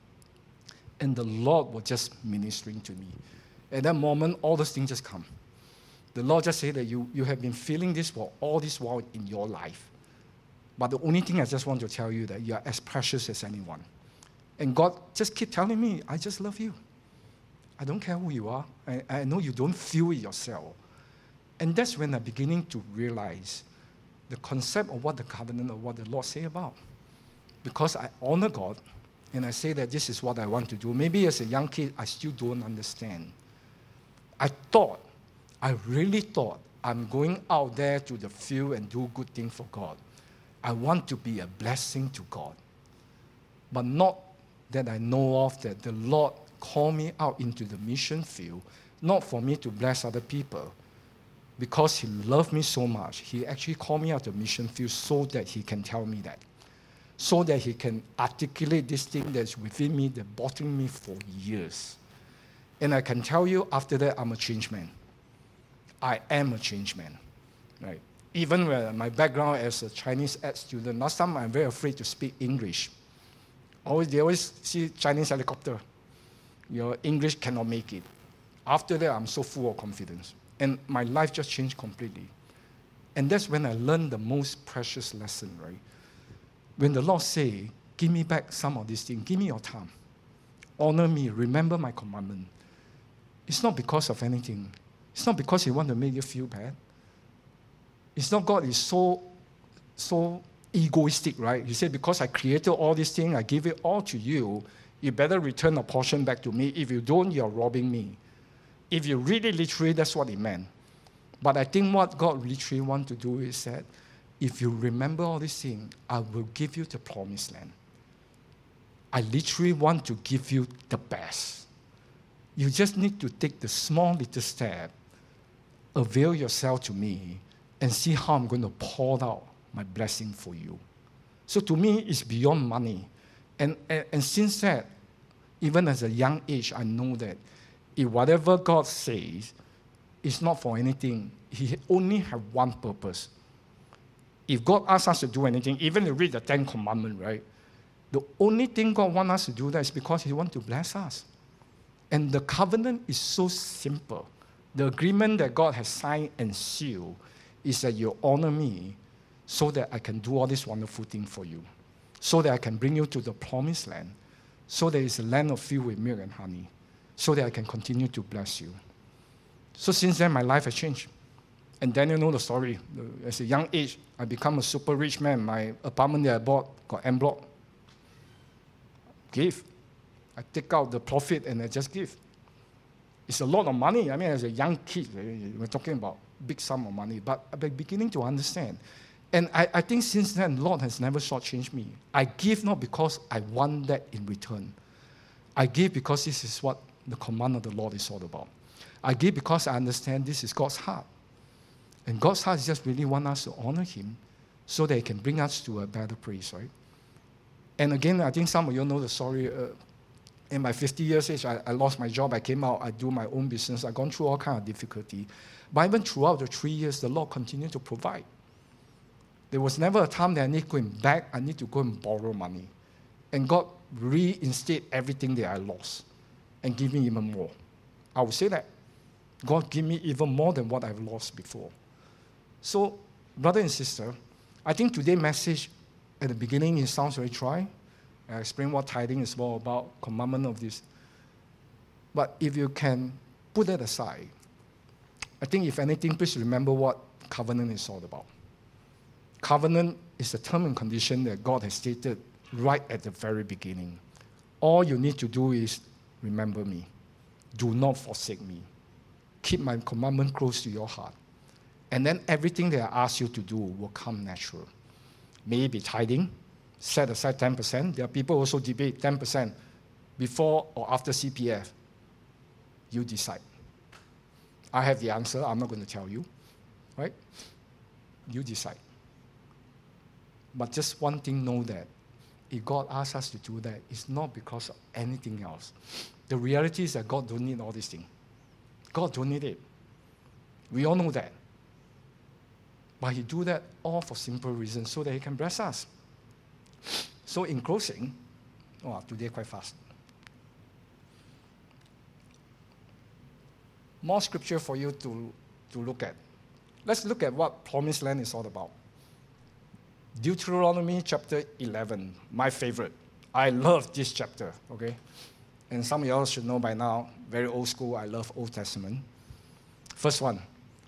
And the Lord was just ministering to me. At that moment, all those things just come. The Lord just said that you have been feeling this for all this while in your life. But the only thing I just want to tell you that you are as precious as anyone. And God just keep telling me, I just love you. I don't care who you are. I know you don't feel it yourself. And that's when I'm beginning to realize the concept of what the covenant of what the Lord say about. Because I honor God, and I say that this is what I want to do. Maybe as a young kid, I still don't understand. I really thought, I'm going out there to the field and do good things for God. I want to be a blessing to God. But not that I know of that the Lord called me out into the mission field, not for me to bless other people. Because He loved me so much, He actually called me out to the mission field so that He can tell me that. So that He can articulate this thing that's within me, that bothering me for years. And I can tell you, after that, I'm a changed man. I am a changed man. Right? Even when my background as a Chinese ed student, last time I'm very afraid to speak English. They always see Chinese helicopter. Your English cannot make it. After that, I'm so full of confidence. And my life just changed completely. And that's when I learned the most precious lesson, right? When the Lord say, give me back some of these things, give me your time. Honor me, remember my commandment. It's not because of anything. It's not because He wants to make you feel bad. It's not God is so egoistic, right? He said, because I created all these things, I give it all to you, you better return a portion back to me. If you don't, you're robbing me. If you read it literally, that's what it meant. But I think what God literally wants to do is that if you remember all these things, I will give you the promised land. I literally want to give you the best. You just need to take the small little step, avail yourself to me, and see how I'm going to pour out my blessing for you. So to me, it's beyond money. And since that, even as a young age, I know that if whatever God says is not for anything, He only has one purpose. If God asks us to do anything, even to read the 10 Commandments, right? The only thing God wants us to do that is because He wants to bless us. And the covenant is so simple. The agreement that God has signed and sealed is that you honor me so that I can do all this wonderful thing for you, so that I can bring you to the promised land, so that it's a land of filled with milk and honey, so that I can continue to bless you. So since then, my life has changed. And then you know the story. As a young age, I become a super rich man. My apartment that I bought got en bloc. Give. I take out the profit and I just give. It's a lot of money. I mean, as a young kid, we're talking about big sum of money. But I'm beginning to understand. And I think since then, the Lord has never shortchanged me. I give not because I want that in return. I give because this is what the command of the Lord is all about. I give because I understand this is God's heart. And God's heart is just really want us to honor Him so that He can bring us to a better place, right? And again, I think some of you know the story. In my 50 years age, I lost my job. I came out. I do my own business. I've gone through all kinds of difficulty. But even throughout the 3 years, the Lord continued to provide. There was never a time that I need to go back. I need to go and borrow money. And God reinstate everything that I lost and give me even more. I would say that. God give me even more than what I've lost before. So, brother and sister, I think today's message at the beginning, it sounds very dry. I explain what tithing is all about, commandment of this. But if you can put that aside, I think if anything, please remember what covenant is all about. Covenant is a term and condition that God has stated right at the very beginning. All you need to do is remember me. Do not forsake me. Keep my commandment close to your heart. And then everything that I ask you to do will come natural. Maybe tithing, set aside 10%. There are people also debate 10% before or after CPF. You decide. I have the answer. I'm not going to tell you. Right? You decide. But just one thing, know that if God asks us to do that, it's not because of anything else. The reality is that God don't need all these things. God don't need it. We all know that. But He do that all for simple reasons, so that He can bless us. So in closing, today quite fast. More scripture for you to look at. Let's look at what Promised Land is all about. Deuteronomy chapter 11, my favorite. I love this chapter, okay? And some of y'all should know by now, very old school, I love Old Testament. First one,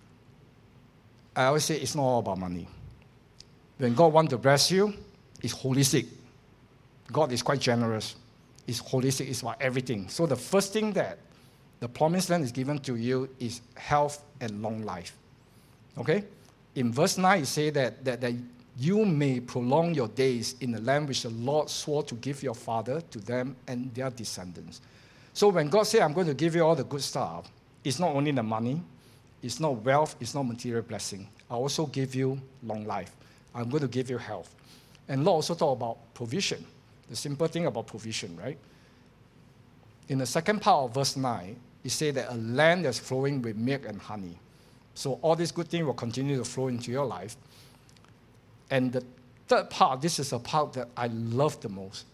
I always say it's not all about money. When God wants to bless you, it's holistic. God is quite generous. It's holistic, it's about everything. So the first thing that the promised land is given to you is health and long life. Okay? In verse 9, it says that you may prolong your days in the land which the Lord swore to give your father to them and their descendants. So when God says, I'm going to give you all the good stuff, it's not only the money, it's not wealth, it's not material blessing. I also give you long life. I'm going to give you health. And Lord also talk about provision, the simple thing about provision, right? In the second part of verse 9, it says that a land that's flowing with milk and honey. So all these good things will continue to flow into your life. And the third part, this is a part that I love the most.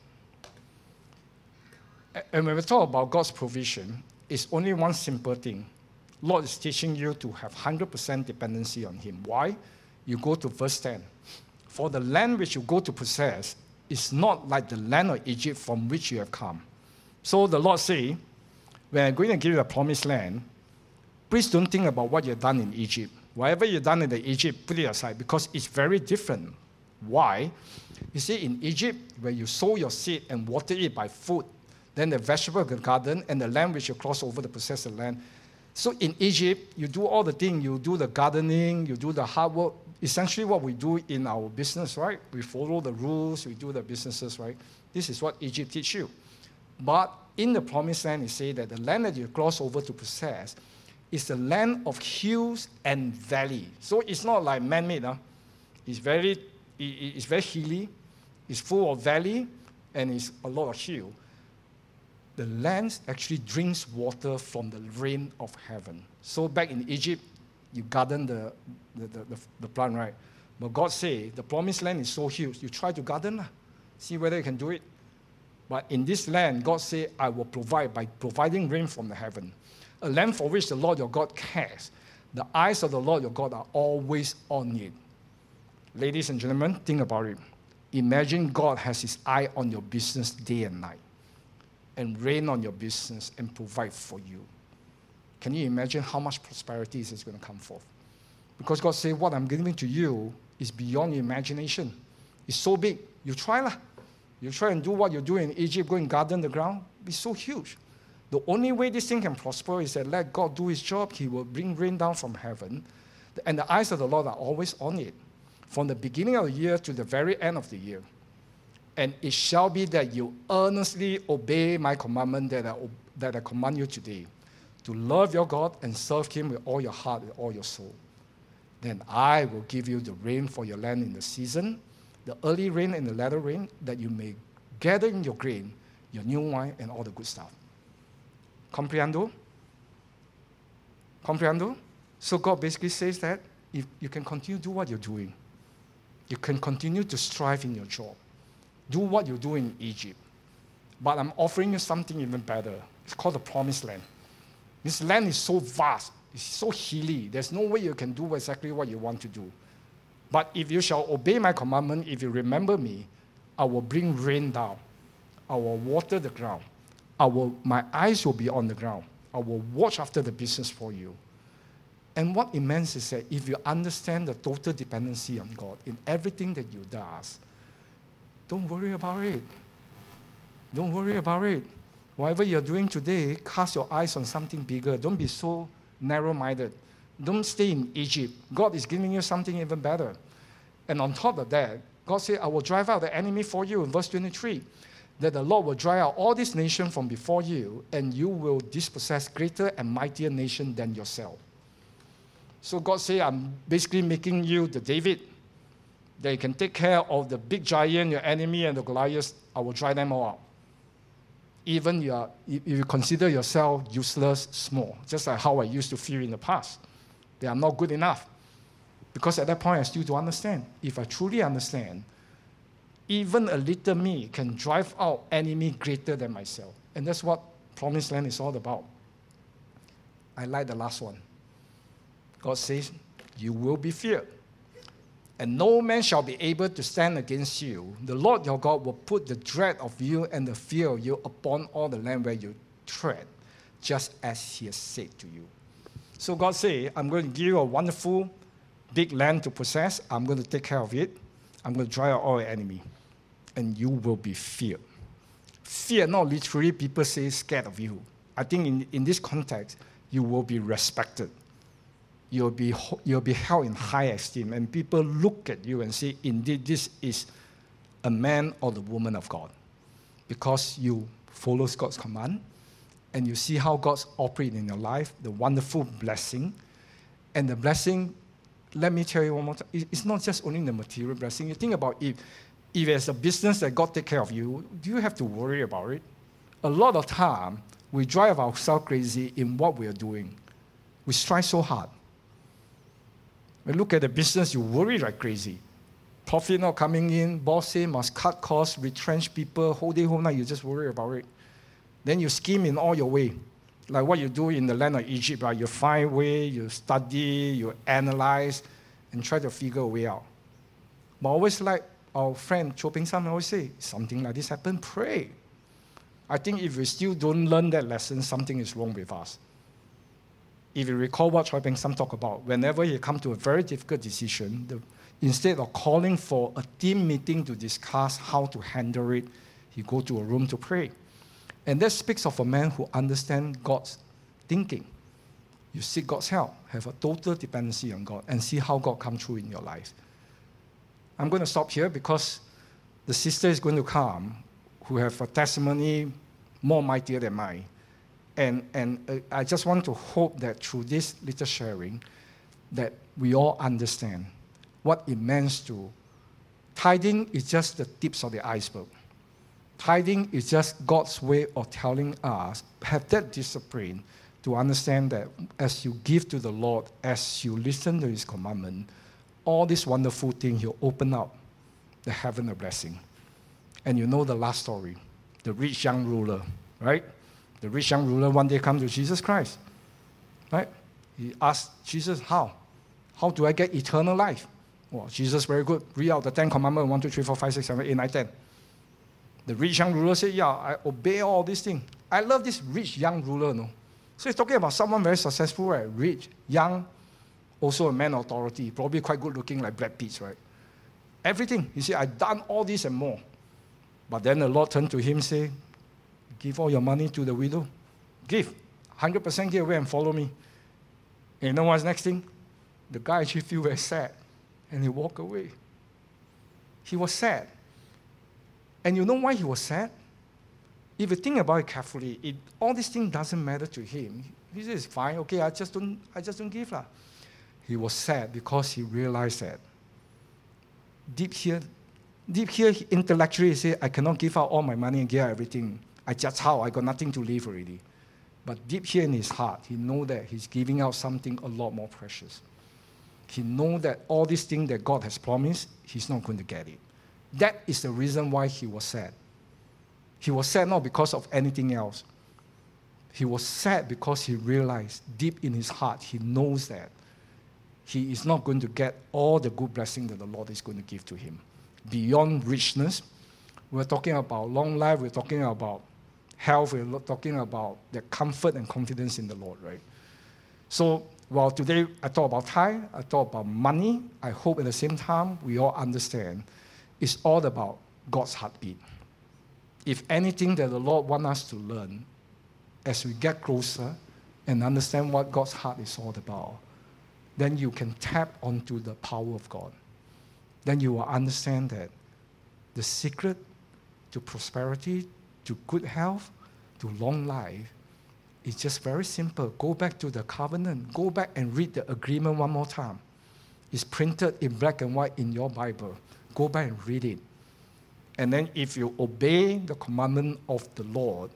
And when we talk about God's provision, it's only one simple thing. Lord is teaching you to have 100% dependency on Him. Why? You go to verse 10. For the land which you go to possess is not like the land of Egypt from which you have come. So the Lord say, when I'm going to give you a promised land, please don't think about what you've done in Egypt. Whatever you've done in Egypt, put it aside, because it's very different. Why? You see, in Egypt, where you sow your seed and water it by foot, then the vegetable garden and the land which you cross over to possess the land. So in Egypt, you do all the things. You do the gardening, you do the hard work. Essentially what we do in our business, right? We follow the rules, we do the businesses, right? This is what Egypt teach you. But in the promised land, it says that the land that you cross over to possess is the land of hills and valley. So it's not like man-made. It's very hilly, it's full of valley, and it's a lot of hill. The land actually drinks water from the rain of heaven. So back in Egypt, you garden the plant, right? But God say, the promised land is so huge, you try to garden, see whether you can do it. But in this land, God say, I will provide by providing rain from the heaven. A land for which the Lord your God cares. The eyes of the Lord your God are always on it. Ladies and gentlemen, think about it. Imagine God has his eye on your business day and night, and rain on your business and provide for you. Can you imagine how much prosperity is going to come forth? Because God said, what I'm giving to you is beyond your imagination. It's so big. You try lah. You try and do what you do in Egypt, go and garden the ground. It's so huge. The only way this thing can prosper is that let God do his job. He will bring rain down from heaven. And the eyes of the Lord are always on it, from the beginning of the year to the very end of the year. And it shall be that you earnestly obey my commandment that I command you today, to love your God and serve him with all your heart and all your soul. Then I will give you the rain for your land in the season, the early rain and the latter rain, that you may gather in your grain, your new wine, and all the good stuff. Comprehendo? Comprehendo? So God basically says that if you can continue to do what you're doing, you can continue to strive in your job. Do what you do in Egypt. But I'm offering you something even better. It's called the Promised Land. This land is so vast. It's so hilly. There's no way you can do exactly what you want to do. But if you shall obey my commandment, if you remember me, I will bring rain down. I will water the ground. My eyes will be on the ground. I will watch after the business for you. And what it means is that if you understand the total dependency on God in everything that you do, don't worry about it. Don't worry about it. Whatever you're doing today, cast your eyes on something bigger. Don't be so narrow-minded. Don't stay in Egypt. God is giving you something even better. And on top of that, God said, I will drive out the enemy for you in verse 23. That the Lord will drive out all these nations from before you, and you will dispossess greater and mightier nation than yourself. So God said, I'm basically making you the David, that you can take care of the big giant, your enemy, and the Goliaths. I will drive them all out. Even if you consider yourself useless, small, just like how I used to feel in the past, that I'm not good enough. Because at that point, I still don't understand. If I truly understand, even a little me can drive out enemy greater than myself. And that's what Promised Land is all about. I like the last one. God says, you will be feared, and no man shall be able to stand against you. The Lord your God will put the dread of you and the fear of you upon all the land where you tread, just as he has said to you. So God says, I'm going to give you a wonderful big land to possess. I'm going to take care of it. I'm going to drive out all your enemy, and you will be feared. Fear, not literally people say scared of you. I think in this context, you will be respected. You'll be held in high esteem, and people look at you and say, indeed, this is a man or the woman of God, because you follow God's command, and you see how God's operating in your life, the wonderful blessing. And the blessing, let me tell you one more time, it's not just only the material blessing. You think about if there's a business that God take care of you, do you have to worry about it? A lot of time, we drive ourselves crazy in what we are doing. We strive so hard. We look at the business, you worry like crazy. Profit not coming in, boss say must cut costs, retrench people, whole day, whole night, you just worry about it. Then you scheme in all your way. Like what you do in the land of Egypt, right? You find way, you study, you analyze, and try to figure a way out. But always like our friend Cho Ping Sam always say, something like this happened, pray. I think if we still don't learn that lesson, something is wrong with us. If you recall what Choi Peng Sam talked about, whenever you come to a very difficult decision, instead of calling for a team meeting to discuss how to handle it, he go to a room to pray. And that speaks of a man who understands God's thinking. You seek God's help. Have a total dependency on God and see how God comes through in your life. I'm going to stop here because the sister is going to come who have a testimony more mightier than mine. And I just want to hope that through this little sharing that we all understand what it means to. Tithing is just the tips of the iceberg. Tithing is just God's way of telling us, have that discipline to understand that as you give to the Lord, as you listen to His commandment, all these wonderful things, He'll open up the heaven of blessing. And you know the last story, the rich young ruler, right? The rich young ruler one day comes to Jesus Christ, right? He asked Jesus, how? How do I get eternal life? Well, Jesus, very good. Read out the 10 commandments, 1, 2, 3, 4, 5, 6, 7, 8, 9, 10. The rich young ruler said, yeah, I obey all these things. I love this rich young ruler, no? So he's talking about someone very successful, right? Rich, young, also a man of authority, probably quite good looking like Brad Pitt, right? Everything. He said, I've done all this and more. But then the Lord turned to him and said, give all your money to the widow. Give. 100% give away and follow me. And you know what's the next thing? The guy actually feel very sad. And he walked away. He was sad. And you know why he was sad? If you think about it carefully, all these things doesn't matter to him. He says, fine, okay, I just don't give. He was sad because he realized that deep here, intellectually, he said, I cannot give out all my money and give out everything. I got nothing to live already. But deep here in his heart, he knows that he's giving out something a lot more precious. He knows that all these things that God has promised, he's not going to get it. That is the reason why he was sad. He was sad not because of anything else. He was sad because he realized deep in his heart, he knows that he is not going to get all the good blessing that the Lord is going to give to him. Beyond richness, we're talking about long life, we're talking about health, we're talking about the comfort and confidence in the Lord, right? So, while today I talk about tithe, I talk about money, I hope at the same time we all understand it's all about God's heartbeat. If anything that the Lord wants us to learn as we get closer and understand what God's heart is all about, then you can tap onto the power of God. Then you will understand that the secret to prosperity, to good health, to long life, is just very simple. Go back to the covenant. Go back and read the agreement one more time. It's printed in black and white in your Bible. Go back and read it. And then if you obey the commandment of the Lord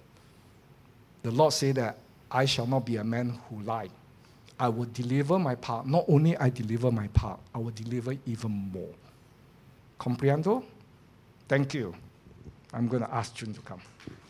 said that I shall not be a man who lies. I will deliver my part. Not only I deliver my part, I will deliver even more. Comprendo? Thank you. I'm going to ask Jun to come.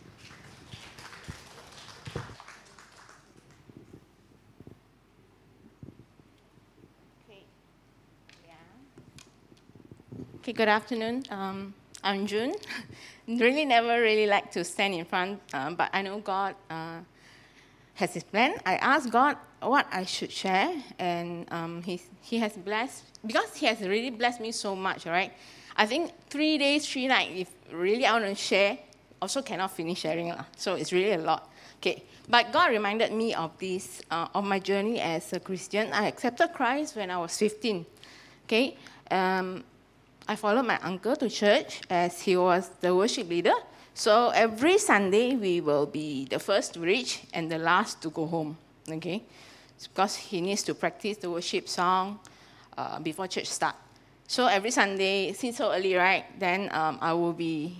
Okay, good afternoon. I'm June. never really like to stand in front, but I know God has His plan. I asked God what I should share, and He has blessed, because He has really blessed me so much, right? I think 3 days, 3 nights, if really I want to share, also cannot finish sharing. So it's really a lot. Okay, but God reminded me of this, of my journey as a Christian. I accepted Christ when I was 15. Okay, I followed my uncle to church as he was the worship leader. So every Sunday, we will be the first to reach and the last to go home, okay? It's because he needs to practice the worship song before church start. So every Sunday, since so early, right, then I will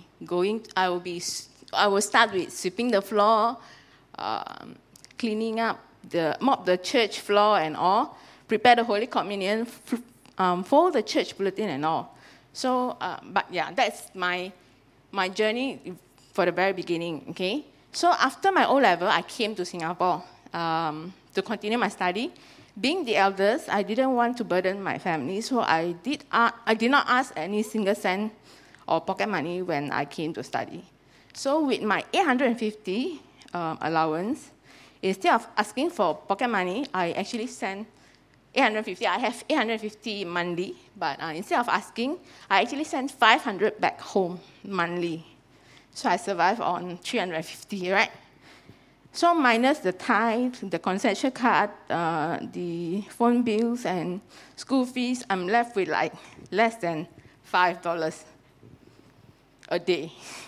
start with sweeping the floor, cleaning up, mop the church floor and all, prepare the Holy Communion, fold the church bulletin and all. So, but yeah, that's my journey for the very beginning, okay? So after my O-level, I came to Singapore to continue my study. Being the eldest, I didn't want to burden my family, so I did not ask any single cent or pocket money when I came to study. So with my 850 allowance, instead of asking for pocket money, I actually sent 850. I have 850 monthly, but instead of asking, I actually sent 500 back home monthly. So I survived on 350, right? So minus the tithe, the concession card, the phone bills, and school fees, I'm left with like less than $5 a day.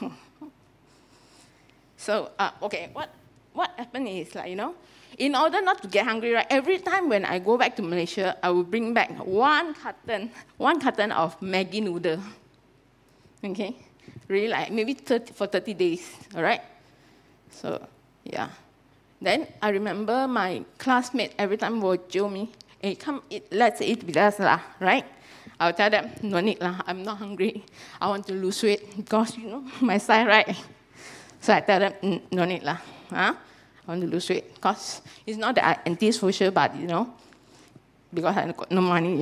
So, okay, what happened is, like, in order not to get hungry, right, every time when I go back to Malaysia, I will bring back one carton of Maggi noodle. Okay? Really, like, maybe 30 days, all right? So, yeah. Then I remember my classmate every time would joke me, hey, come eat, let's eat with us, lah, right? I'll tell them, no need, lah, I'm not hungry. I want to lose weight because, my size, right? So I tell them, no need, lah. I want to lose weight because it's not that I'm anti-social, but, because I got no money.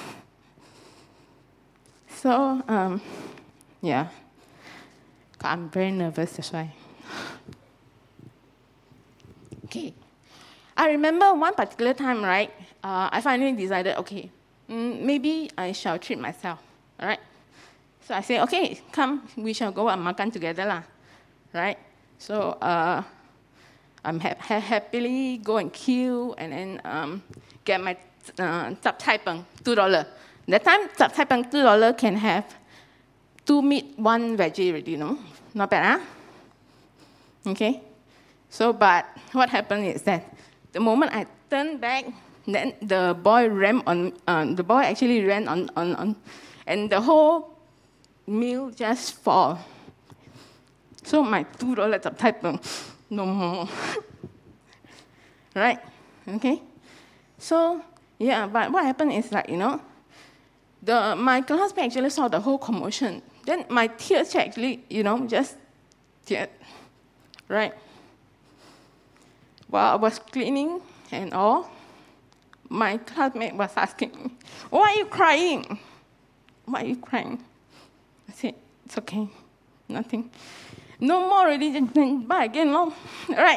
So, yeah. I'm very nervous, that's why. Okay. I remember one particular time, right, I finally decided, okay, maybe I shall treat myself, all right? So I say, okay, come, we shall go and makan together, lah, right? So I'm happily go and queue and then get my chap cai png, $2. That time, chap cai png $2 can have 2 meat, 1 veggie already, Not bad, huh? Okay? So, but what happened is that the moment I turned back, then the boy actually ran on, and the whole meal just fall. So my $2 chap cai png, no more. Right? Okay? So, yeah, but what happened is, like, my classmate actually saw the whole commotion. Then my tears actually, just teared. Right? While I was cleaning and all, my classmate was asking me, why are you crying? Why are you crying? I said, it's okay, nothing. No more already, then buy again, no? Right?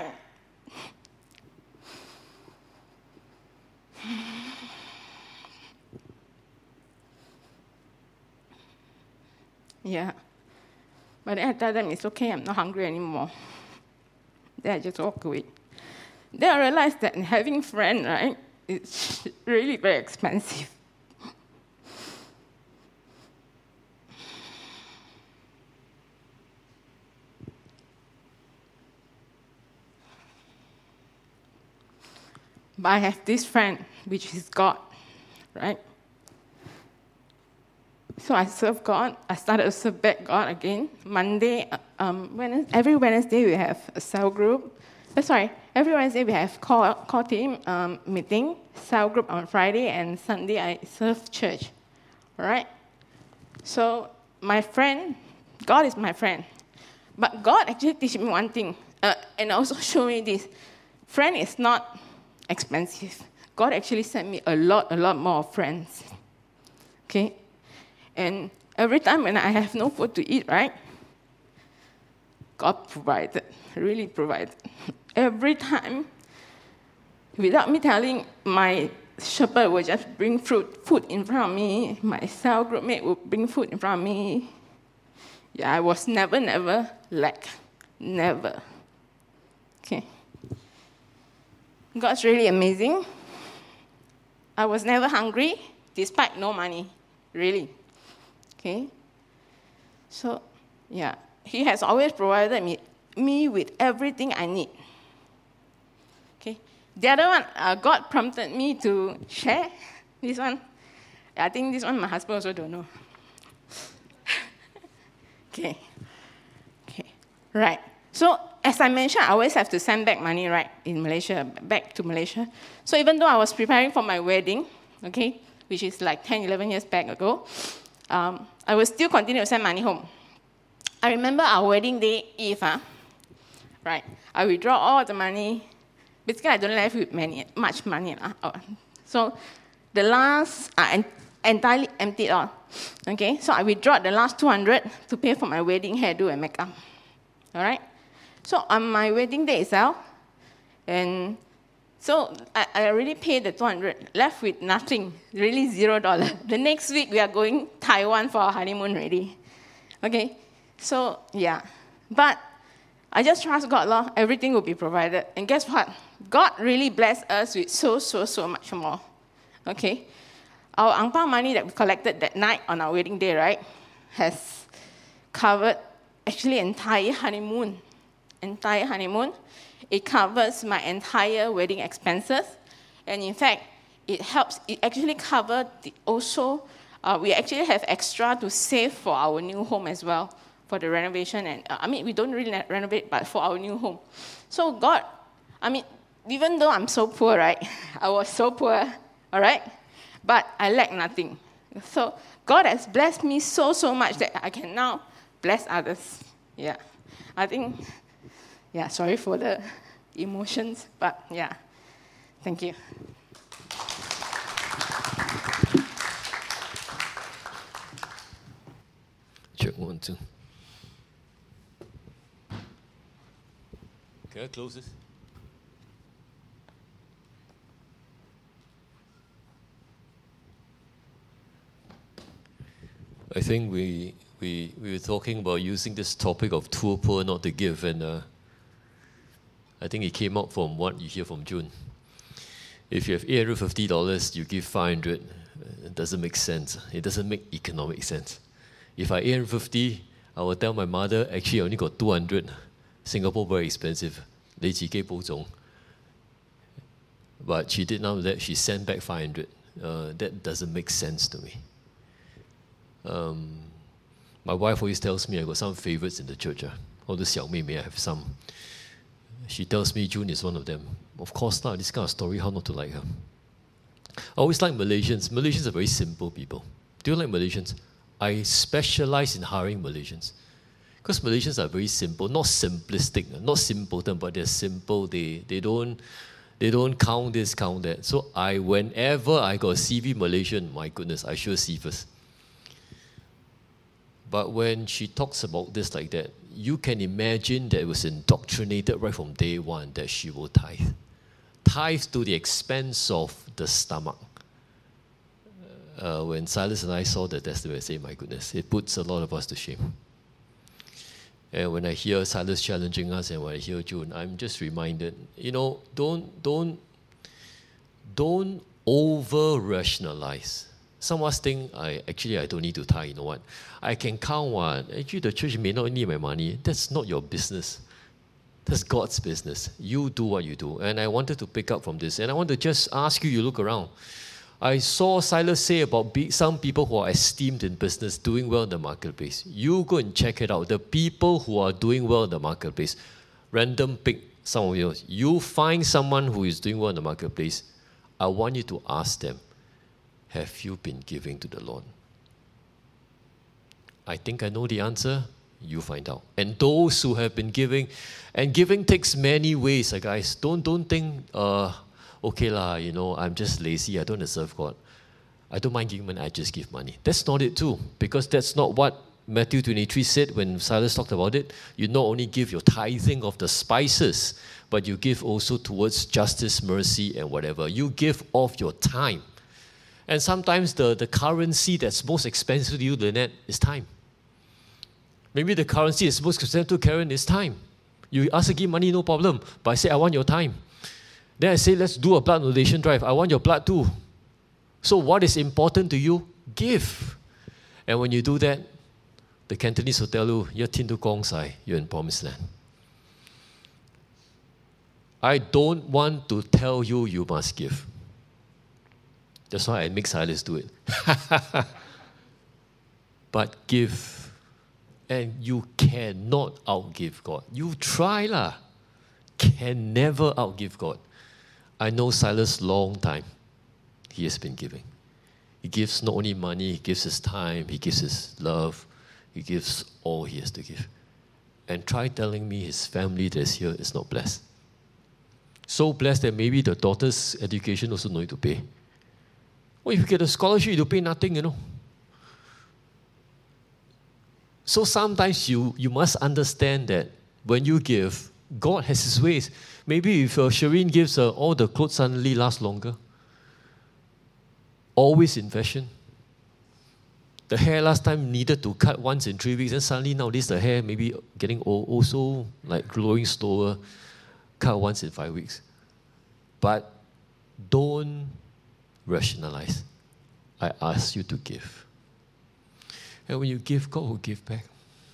Yeah. But then I tell them, it's okay, I'm not hungry anymore. Then I just walk away. Then I realized that having friends, right, it's really very expensive. But I have this friend, which is God, right? So I serve God. I started to serve back God again. Every Wednesday we have a cell group. Every Wednesday we have call team meeting, cell group on Friday, and Sunday I serve church. All right? So my friend, God is my friend. But God actually teach me one thing, and also show me this. Friend is not expensive. God actually sent me a lot more friends. Okay? And every time when I have no food to eat, right? God provided, really provided. Every time, without me telling, my shepherd would just bring food in front of me. My cell group mate would bring food in front of me. Yeah, I was never lack. Never. Okay. God's really amazing. I was never hungry, despite no money. Really. Okay? So, yeah. He has always provided me with everything I need. Okay? The other one, God prompted me to share. This one, I think this one my husband also don't know. Okay. Right. So, as I mentioned, I always have to send back money, right, back to Malaysia. So even though I was preparing for my wedding, okay, which is like 10, 11 years back ago, I will still continue to send money home. I remember our wedding day eve, right? I withdraw all the money. Basically, I don't left with much money. So the last, I entirely emptied all. Okay, so I withdrew the last 200 to pay for my wedding hairdo and makeup. All right? So on my wedding day itself, and so I already paid the 200, left with nothing, really $0. The next week, we are going Taiwan for our honeymoon already. Okay? So, yeah. But I just trust God, Lord, everything will be provided. And guess what? God really blessed us with so much more. Okay? Our ang pao money that we collected that night on our wedding day, right, has covered actually entire honeymoon. Entire honeymoon. It covers my entire wedding expenses. And in fact, it actually covered we actually have extra to save for our new home as well, for the renovation. And we don't really renovate, but for our new home. So God, even though I'm so poor, right? I was so poor, all right? But I lack nothing. So God has blessed me so much that I can now bless others. Yeah. I think, sorry for the emotions, but yeah. Thank you. Check 1, 2. Can I close this? I think we were talking about using this topic of too poor not to give, and I think it came out from what you hear from June. If you have $850, you give $500, it doesn't make sense. It doesn't make economic sense. If I $850, I will tell my mother, actually I only got $200. Singapore very expensive. But she did none of that. She sent back $500. That doesn't make sense to me. My wife always tells me I got some favorites in the church. All the xiao mei mei, I have some. She tells me June is one of them. Of course not, this kind of story, how not to like her? I always like Malaysians. Malaysians are very simple people. Do you like Malaysians? I specialize in hiring Malaysians. Because Malaysians are very simple, not simplistic, not simpleton, but they're simple. They don't count this, count that. So whenever I got a CV Malaysian, my goodness, I sure see first. But when she talks about this like that, you can imagine that it was indoctrinated right from day one that she will tithe. Tithe to the expense of the stomach. When Silas and I saw the testimony, I say, my goodness, it puts a lot of us to shame. And when I hear Silas challenging us and when I hear June, I'm just reminded, don't over-rationalize. Some of us think, I don't need to tithe, you know what? I can count one. Actually, the church may not need my money. That's not your business. That's God's business. You do what you do. And I wanted to pick up from this. And I want to just ask you look around. I saw Silas say about some people who are esteemed in business, doing well in the marketplace. You go and check it out. The people who are doing well in the marketplace, random pick some of yours. You find someone who is doing well in the marketplace, I want you to ask them, have you been giving to the Lord? I think I know the answer. You find out. And those who have been giving, and giving takes many ways, guys. Don't think, okay lah, I'm just lazy. I don't deserve God. I don't mind giving money. I just give money. That's not it too, because that's not what Matthew 23 said when Silas talked about it. You not only give your tithing of the spices, but you give also towards justice, mercy, and whatever. You give of your time. And sometimes the currency that's most expensive to you, Lynette, is time. Maybe the currency that's most expensive to Karen is time. You ask to give money, no problem. But I say, I want your time. Then I say, let's do a blood donation drive. I want your blood too. So what is important to you? Give. And when you do that, the Cantonese will tell you, you're in promised land. I don't want to tell you you must give. That's why I make Silas do it. But give. And you cannot outgive God. You try lah. Can never outgive God. I know Silas long time. He has been giving. He gives not only money, he gives his time, he gives his love, he gives all he has to give. And try telling me his family that's here is not blessed. So blessed that maybe the daughter's education also no need to pay. Well, if you get a scholarship, you pay nothing, So sometimes you must understand that when you give, God has His ways. Maybe if Shireen gives, all the clothes suddenly last longer. Always in fashion. The hair last time needed to cut once in 3 weeks, and suddenly nowadays the hair maybe getting old, also like growing slower, cut once in 5 weeks. But don't rationalize. I ask you to give. And when you give, God will give back.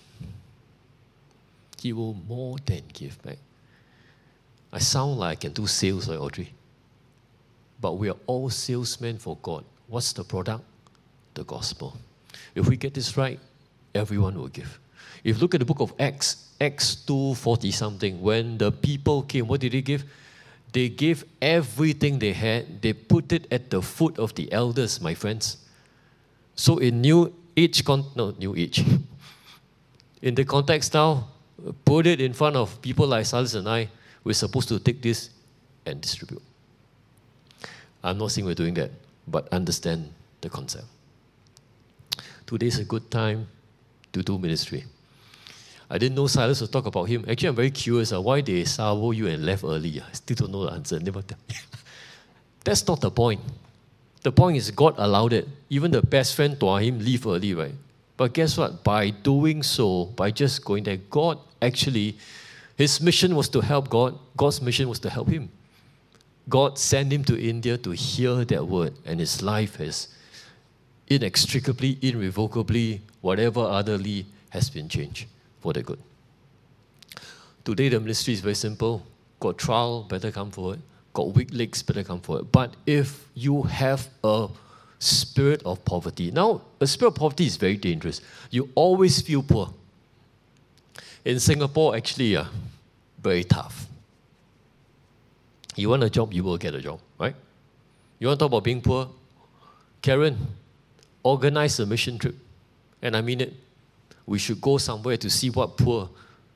He will more than give back. I sound like I can do sales, like Audrey. But we are all salesmen for God. What's the product? The gospel. If we get this right, everyone will give. If you look at the book of Acts, Acts 2:40 something, when the people came, what did they give? They gave everything they had. They put it at the foot of the elders, my friends. So in New Age. In the context now, put it in front of people like Silas and I. We're supposed to take this and distribute. I'm not saying we're doing that, but understand the concept. Today's a good time to do ministry. I didn't know Silas would talk about him. Actually, I'm very curious why they salvo you and left early. I still don't know the answer. Never tell me. That's not the point. The point is God allowed it. Even the best friend told him leave early, right? But guess what? By doing so, by just going there, God actually, his mission was to help God. God's mission was to help him. God sent him to India to hear that word, and his life has inextricably, irrevocably, whatever otherly has been changed for the good. Today the ministry is very simple. Got trial, better come forward. Got weak legs, better come forward. But if you have a spirit of poverty, now a spirit of poverty is very dangerous. You always feel poor. In Singapore, actually, very tough. You want a job, you will get a job, right? You want to talk about being poor? Karen, organize a mission trip. And I mean it. We should go somewhere to see what poor.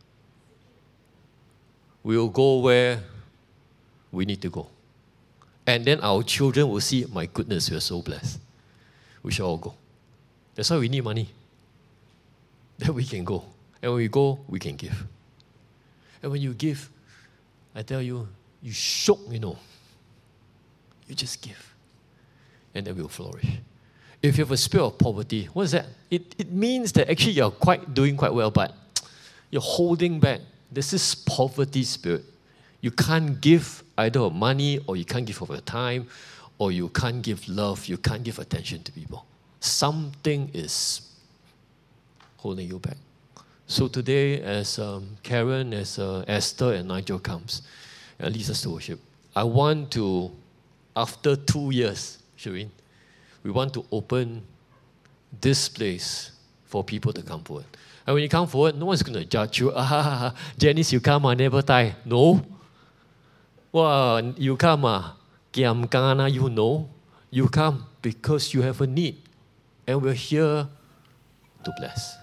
We will go where we need to go. And then our children will see, my goodness, we are so blessed. We should all go. That's why we need money. Then we can go. And when we go, we can give. And when you give, I tell you, you shock, You just give. And then we'll flourish. If you have a spirit of poverty, what is that? It means that actually you're doing quite well, but you're holding back. There's this poverty spirit. You can't give either of money, or you can't give of your time, or you can't give love, you can't give attention to people. Something is holding you back. So today, as Karen, as Esther and Nigel comes and leads us to worship, I want to, after 2 years, Shireen, we want to open this place for people to come forward. And when you come forward, no one's going to judge you. Janice, you come, I never die. No. Well, you come, kiam kana, you know. You come because you have a need. And we're here to bless.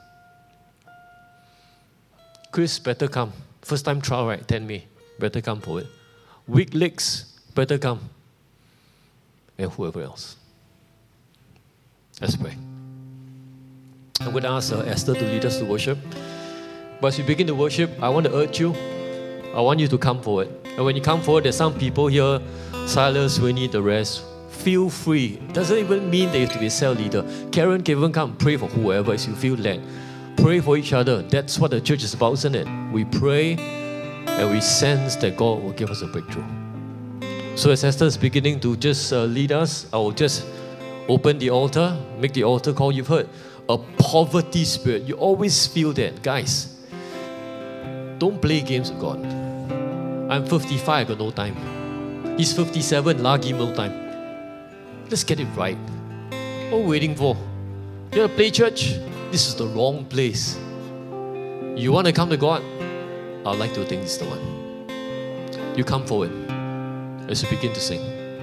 Chris, better come. First time trial, right? 10 May. Better come forward. Weak legs, better come. And whoever else. Let's pray. I'm going to ask Esther to lead us to worship. But as we begin to worship, I want to urge you, I want you to come forward. And when you come forward, there's some people here, Silas, Winnie, the rest. Feel free. Doesn't even mean that you have to be a cell leader. Karen can even come pray for whoever as you feel led. Pray for each other. That's what the church is about, isn't it? We pray and we sense that God will give us a breakthrough. So as Esther is beginning to just lead us, I will just open the altar, make the altar call. You've heard a poverty spirit. You always feel that. Guys, don't play games with God. I'm 55, I got no time. He's 57, lagi no time. Let's get it right. What are we waiting for? You want to play church? This is the wrong place. You want to come to God? I'd like to think this is the one. You come forward as we begin to sing.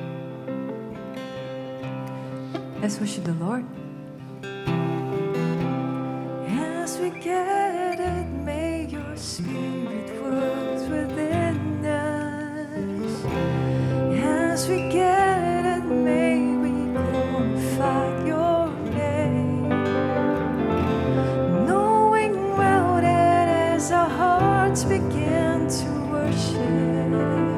Let's worship the Lord. As we gather, may your spirit work within us. As we gather, may we glorify your name. Knowing well that as our hearts begin to worship,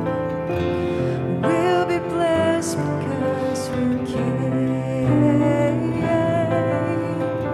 we'll be blessed because we can.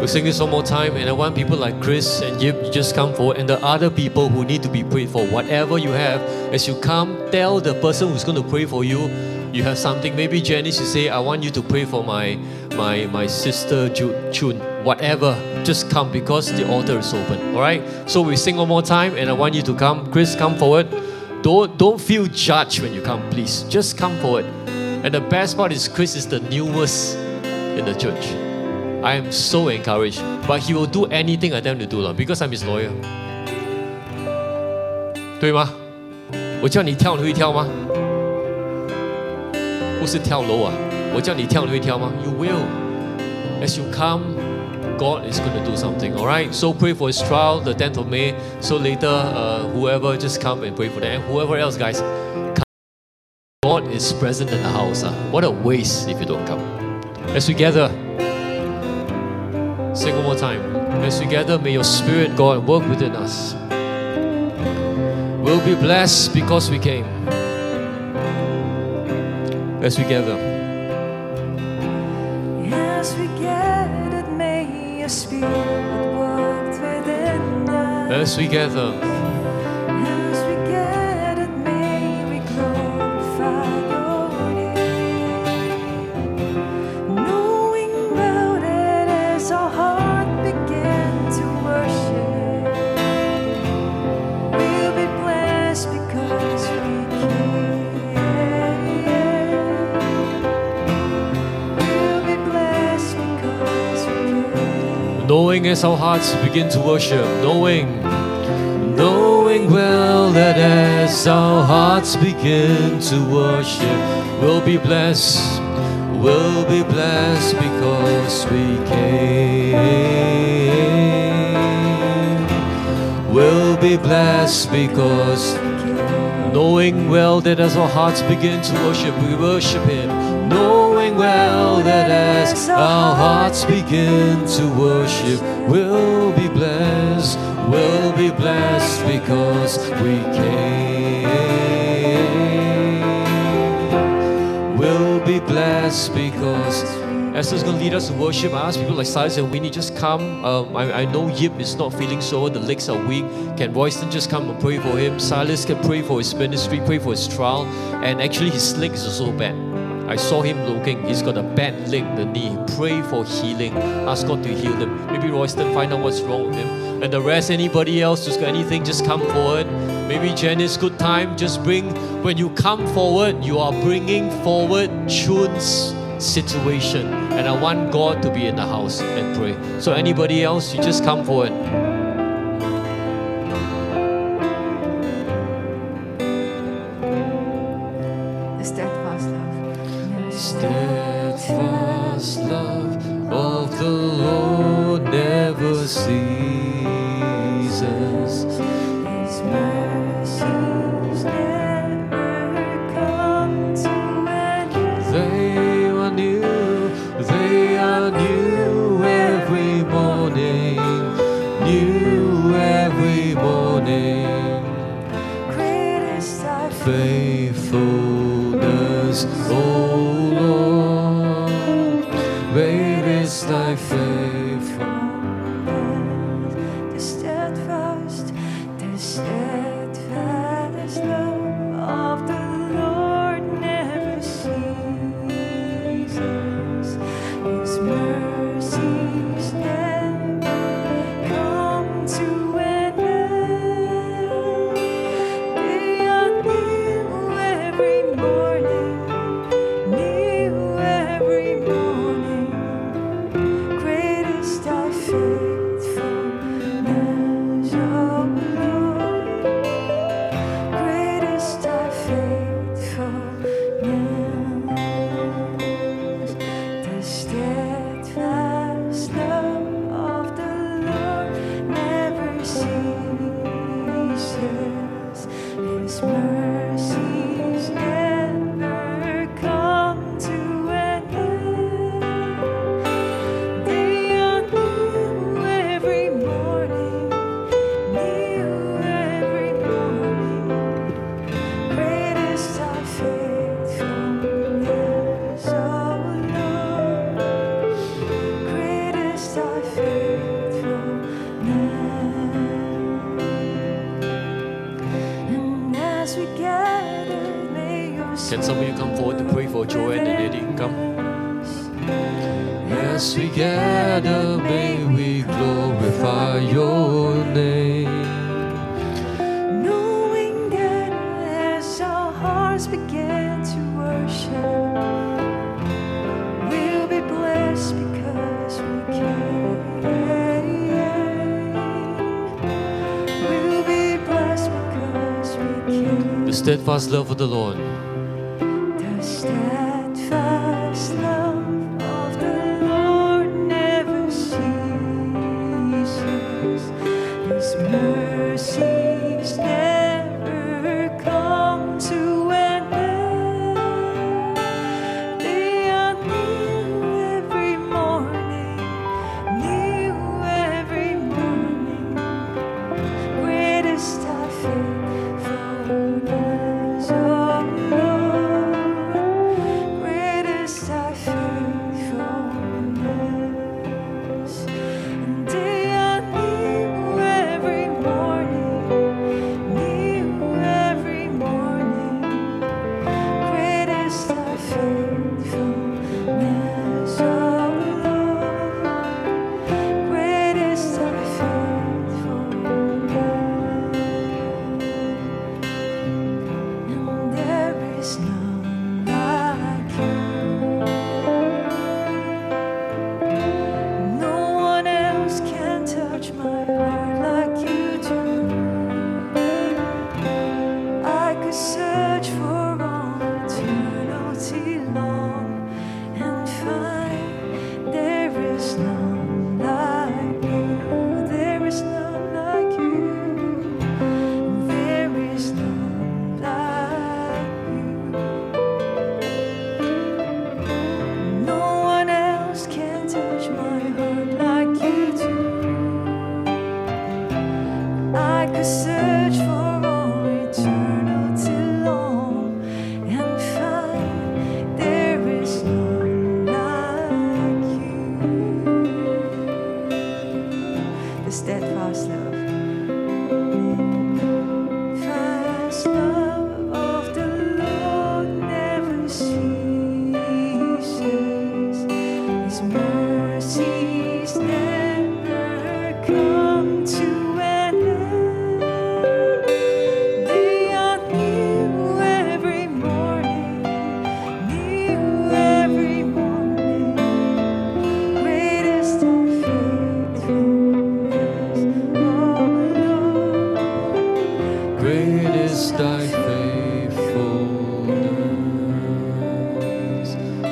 We'll sing this one more time, and I want people like Chris and Yip, you just come forward, and the other people who need to be prayed for, whatever you have, as you come, tell the person who's going to pray for you. You have something. Maybe Janice, you say, I want you to pray for my sister Chun. Whatever, just come because the altar is open. All right. So we sing one more time, and I want you to come. Chris, come forward. Don't feel judged when you come, please. Just come forward. And the best part is Chris is the newest in the church. I am so encouraged. But he will do anything I tell him to do because I'm his lawyer. 对吗？我叫你跳，你会跳吗？不是跳楼啊！我叫你跳，你会跳吗？ You will. As you come, God is going to do something. All right. So pray for his trial, the 10th of May. So later, whoever just come and pray for them. And whoever else, guys, come. God is present in the house. What a waste if you don't come. As we gather, sing one more time. As we gather, may your Spirit, God, work within us. We'll be blessed because we came. As we gather. As we gathered, may your Spirit work within us. As we gather. As we gathered, may we glorify your name. Knowing well that as our heart began to worship, we'll be blessed because we came. We'll be blessed because we came. Knowing as our hearts begin to worship, knowing well that as our hearts begin to worship, we'll be blessed because we came. We'll be blessed because knowing well that as our hearts begin to worship, we worship him. Knowing well that as our hearts begin to worship, we'll be blessed because we came. We'll be blessed because Esther's going to lead us to worship. I ask people like Silas and Winnie, just come. I know Yip is not feeling so, the legs are weak. Can Royston just come and pray for him? Silas can pray for his ministry, pray for his trial. And actually his leg is also bad. I saw him looking. He's got a bad leg, the knee. Pray for healing. Ask God to heal him. Maybe Royston, find out what's wrong with him. And the rest, anybody else who's got anything, just come forward. Maybe Janice, good time. Just bring, when you come forward, you are bringing forward Chun's situation. And I want God to be in the house and pray. So anybody else, you just come forward. The steadfast love. Steadfast love of the Lord never ceases. His mercies never come to an end. They are new every morning, new every morning. Great is thy Faithfulness, O Lord, great is thy faithfulness. The steadfast love of the Lord never ceases. His mercies never come to an end. They are new every morning, new every morning. Great is Can somebody come forward to pray for Joanne and Eddie? Come. As we gather, may we glorify your name. Knowing that as our hearts begin to worship, we'll be blessed because we can. We'll be blessed because we can. The steadfast love of the Lord. The steadfast love of the Lord never ceases. His mercies never come to an end. They are new every morning, new every morning. Great is thy faithfulness, O Lord. Great is thy faithfulness. And they are new every morning, new every morning. Great is thy faithfulness, O Lord. Great is thy faithfulness. And there is none like you. No one else can touch my heart like you do. I could search for all eternity long and find there is none like you. There is none like you. There is none like you. No one else can touch my heart like you do. I could search for all eternity long and find there is none like you. The steadfast love. Steadfast love of the Lord never ceases. His mercies never come to an end. They are new every morning, new every morning. Great is thy faithfulness, O Lord. Great is thy faithfulness.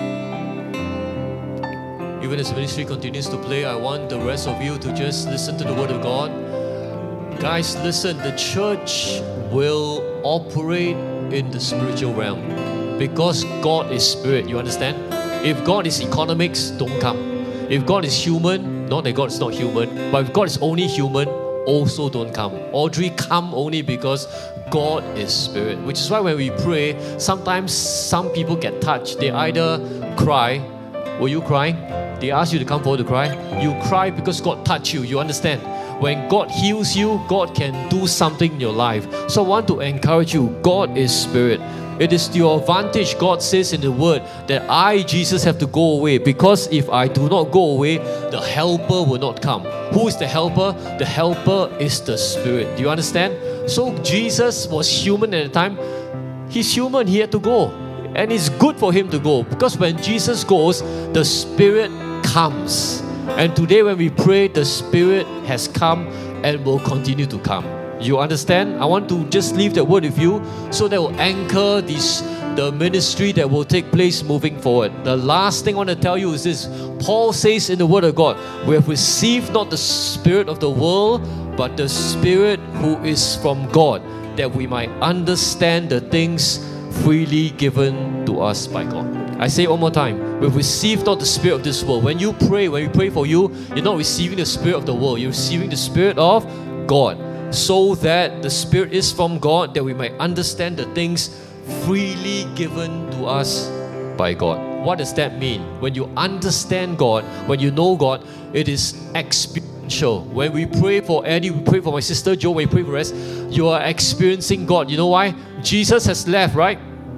Even as ministry continues to play, I want the rest of you to just listen to the word of God. Guys, listen, the church will operate in the spiritual realm because God is spirit, you understand? If God is economics, don't come. If God is human, not that God is not human, but if God is only human, also don't come. Audrey, come only because God is spirit. Which is why when we pray, sometimes some people get touched. They either cry. Were you crying? They ask you to come forward to cry. You cry because God touched you. You understand? When God heals you, God can do something in your life. So I want to encourage you, God is spirit. It is to your advantage, God says in the word, that I, Jesus, have to go away. Because if I do not go away, the helper will not come. Who is the helper? The helper is the Spirit. Do you understand? So Jesus was human at the time. He's human, he had to go. And it's good for him to go. Because when Jesus goes, the Spirit comes. And today when we pray, the Spirit has come and will continue to come. You understand? I want to just leave that word with you so that will anchor the ministry that will take place moving forward. The last thing I want to tell you is this. Paul says in the Word of God, we have received not the spirit of the world, but the Spirit who is from God, that we might understand the things freely given to us by God. I say it one more time. We've received not the spirit of this world. When we pray for you, you're not receiving the spirit of the world. You're receiving the Spirit of God. So that the Spirit is from God, that we might understand the things freely given to us by God. What does that mean? When you understand God, when you know God, it is experiential. When we pray for Eddie, we pray for my sister Jo, when we pray for us, you are experiencing God. You know why? Jesus has left, right?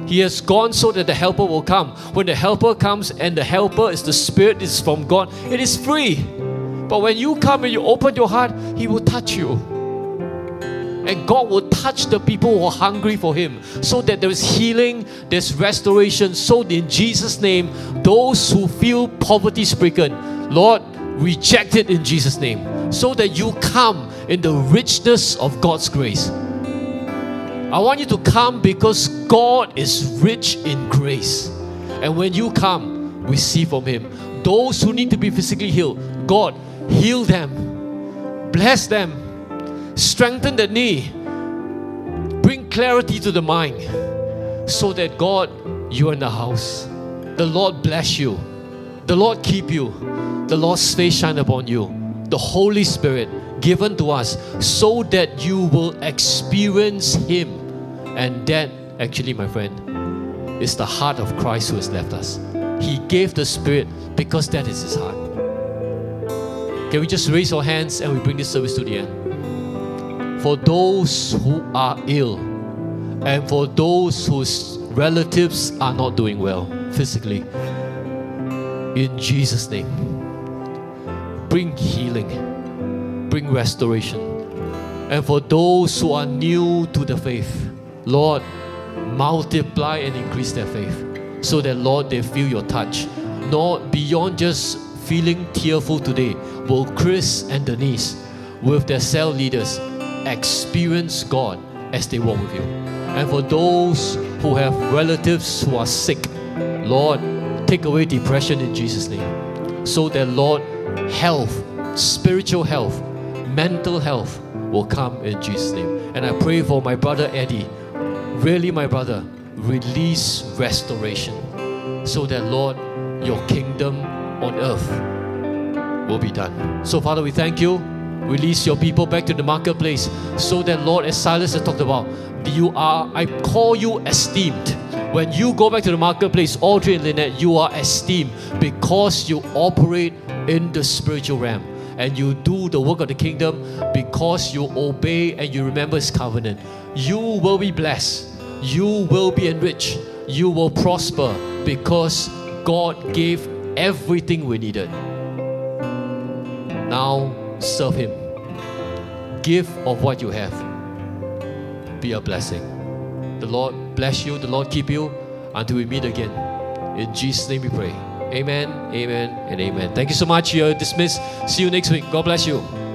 He has gone so that the helper will come. When the helper comes and the helper is the Spirit, is from God, it is free. But when you come and you open your heart, He will touch you. And God will touch the people who are hungry for Him, so that there is healing, there's restoration. So in Jesus' name, those who feel poverty-stricken, Lord, reject it in Jesus' name, so that you come in the richness of God's grace. I want you to come because God is rich in grace. And when you come, receive from Him. Those who need to be physically healed, God, heal them. Bless them. Strengthen the knee. Bring clarity to the mind. So that God, you're in the house. The Lord bless you. The Lord keep you. The Lord's face shine upon you. The Holy Spirit given to us so that you will experience Him. And that, actually, my friend, is the heart of Christ who has left us. He gave the Spirit because that is His heart. Can we just raise our hands and we bring this service to the end? For those who are ill and for those whose relatives are not doing well physically, in Jesus' name, bring healing, bring restoration. And for those who are new to the faith, Lord, multiply and increase their faith, so that, Lord, they feel your touch. Not beyond just feeling tearful today, will Chris and Denise, with their cell leaders, experience God as they walk with you. And for those who have relatives who are sick, Lord, take away depression in Jesus' name, so that, Lord, health, spiritual health, mental health will come in Jesus' name. And I pray for my brother Eddie. Really, my brother, release restoration, so that, Lord, your kingdom on earth will be done. So, Father, we thank you. Release your people back to the marketplace, so that, Lord, as Silas has talked about, I call you esteemed. When you go back to the marketplace, Audrey and Lynette, you are esteemed because you operate in the spiritual realm. And you do the work of the kingdom because you obey and you remember His covenant. You will be blessed. You will be enriched. You will prosper because God gave everything we needed. Now serve Him. Give of what you have. Be a blessing. The Lord bless you. The Lord keep you until we meet again. In Jesus' name we pray. Amen, amen, and amen. Thank you so much. You're dismissed. See you next week. God bless you.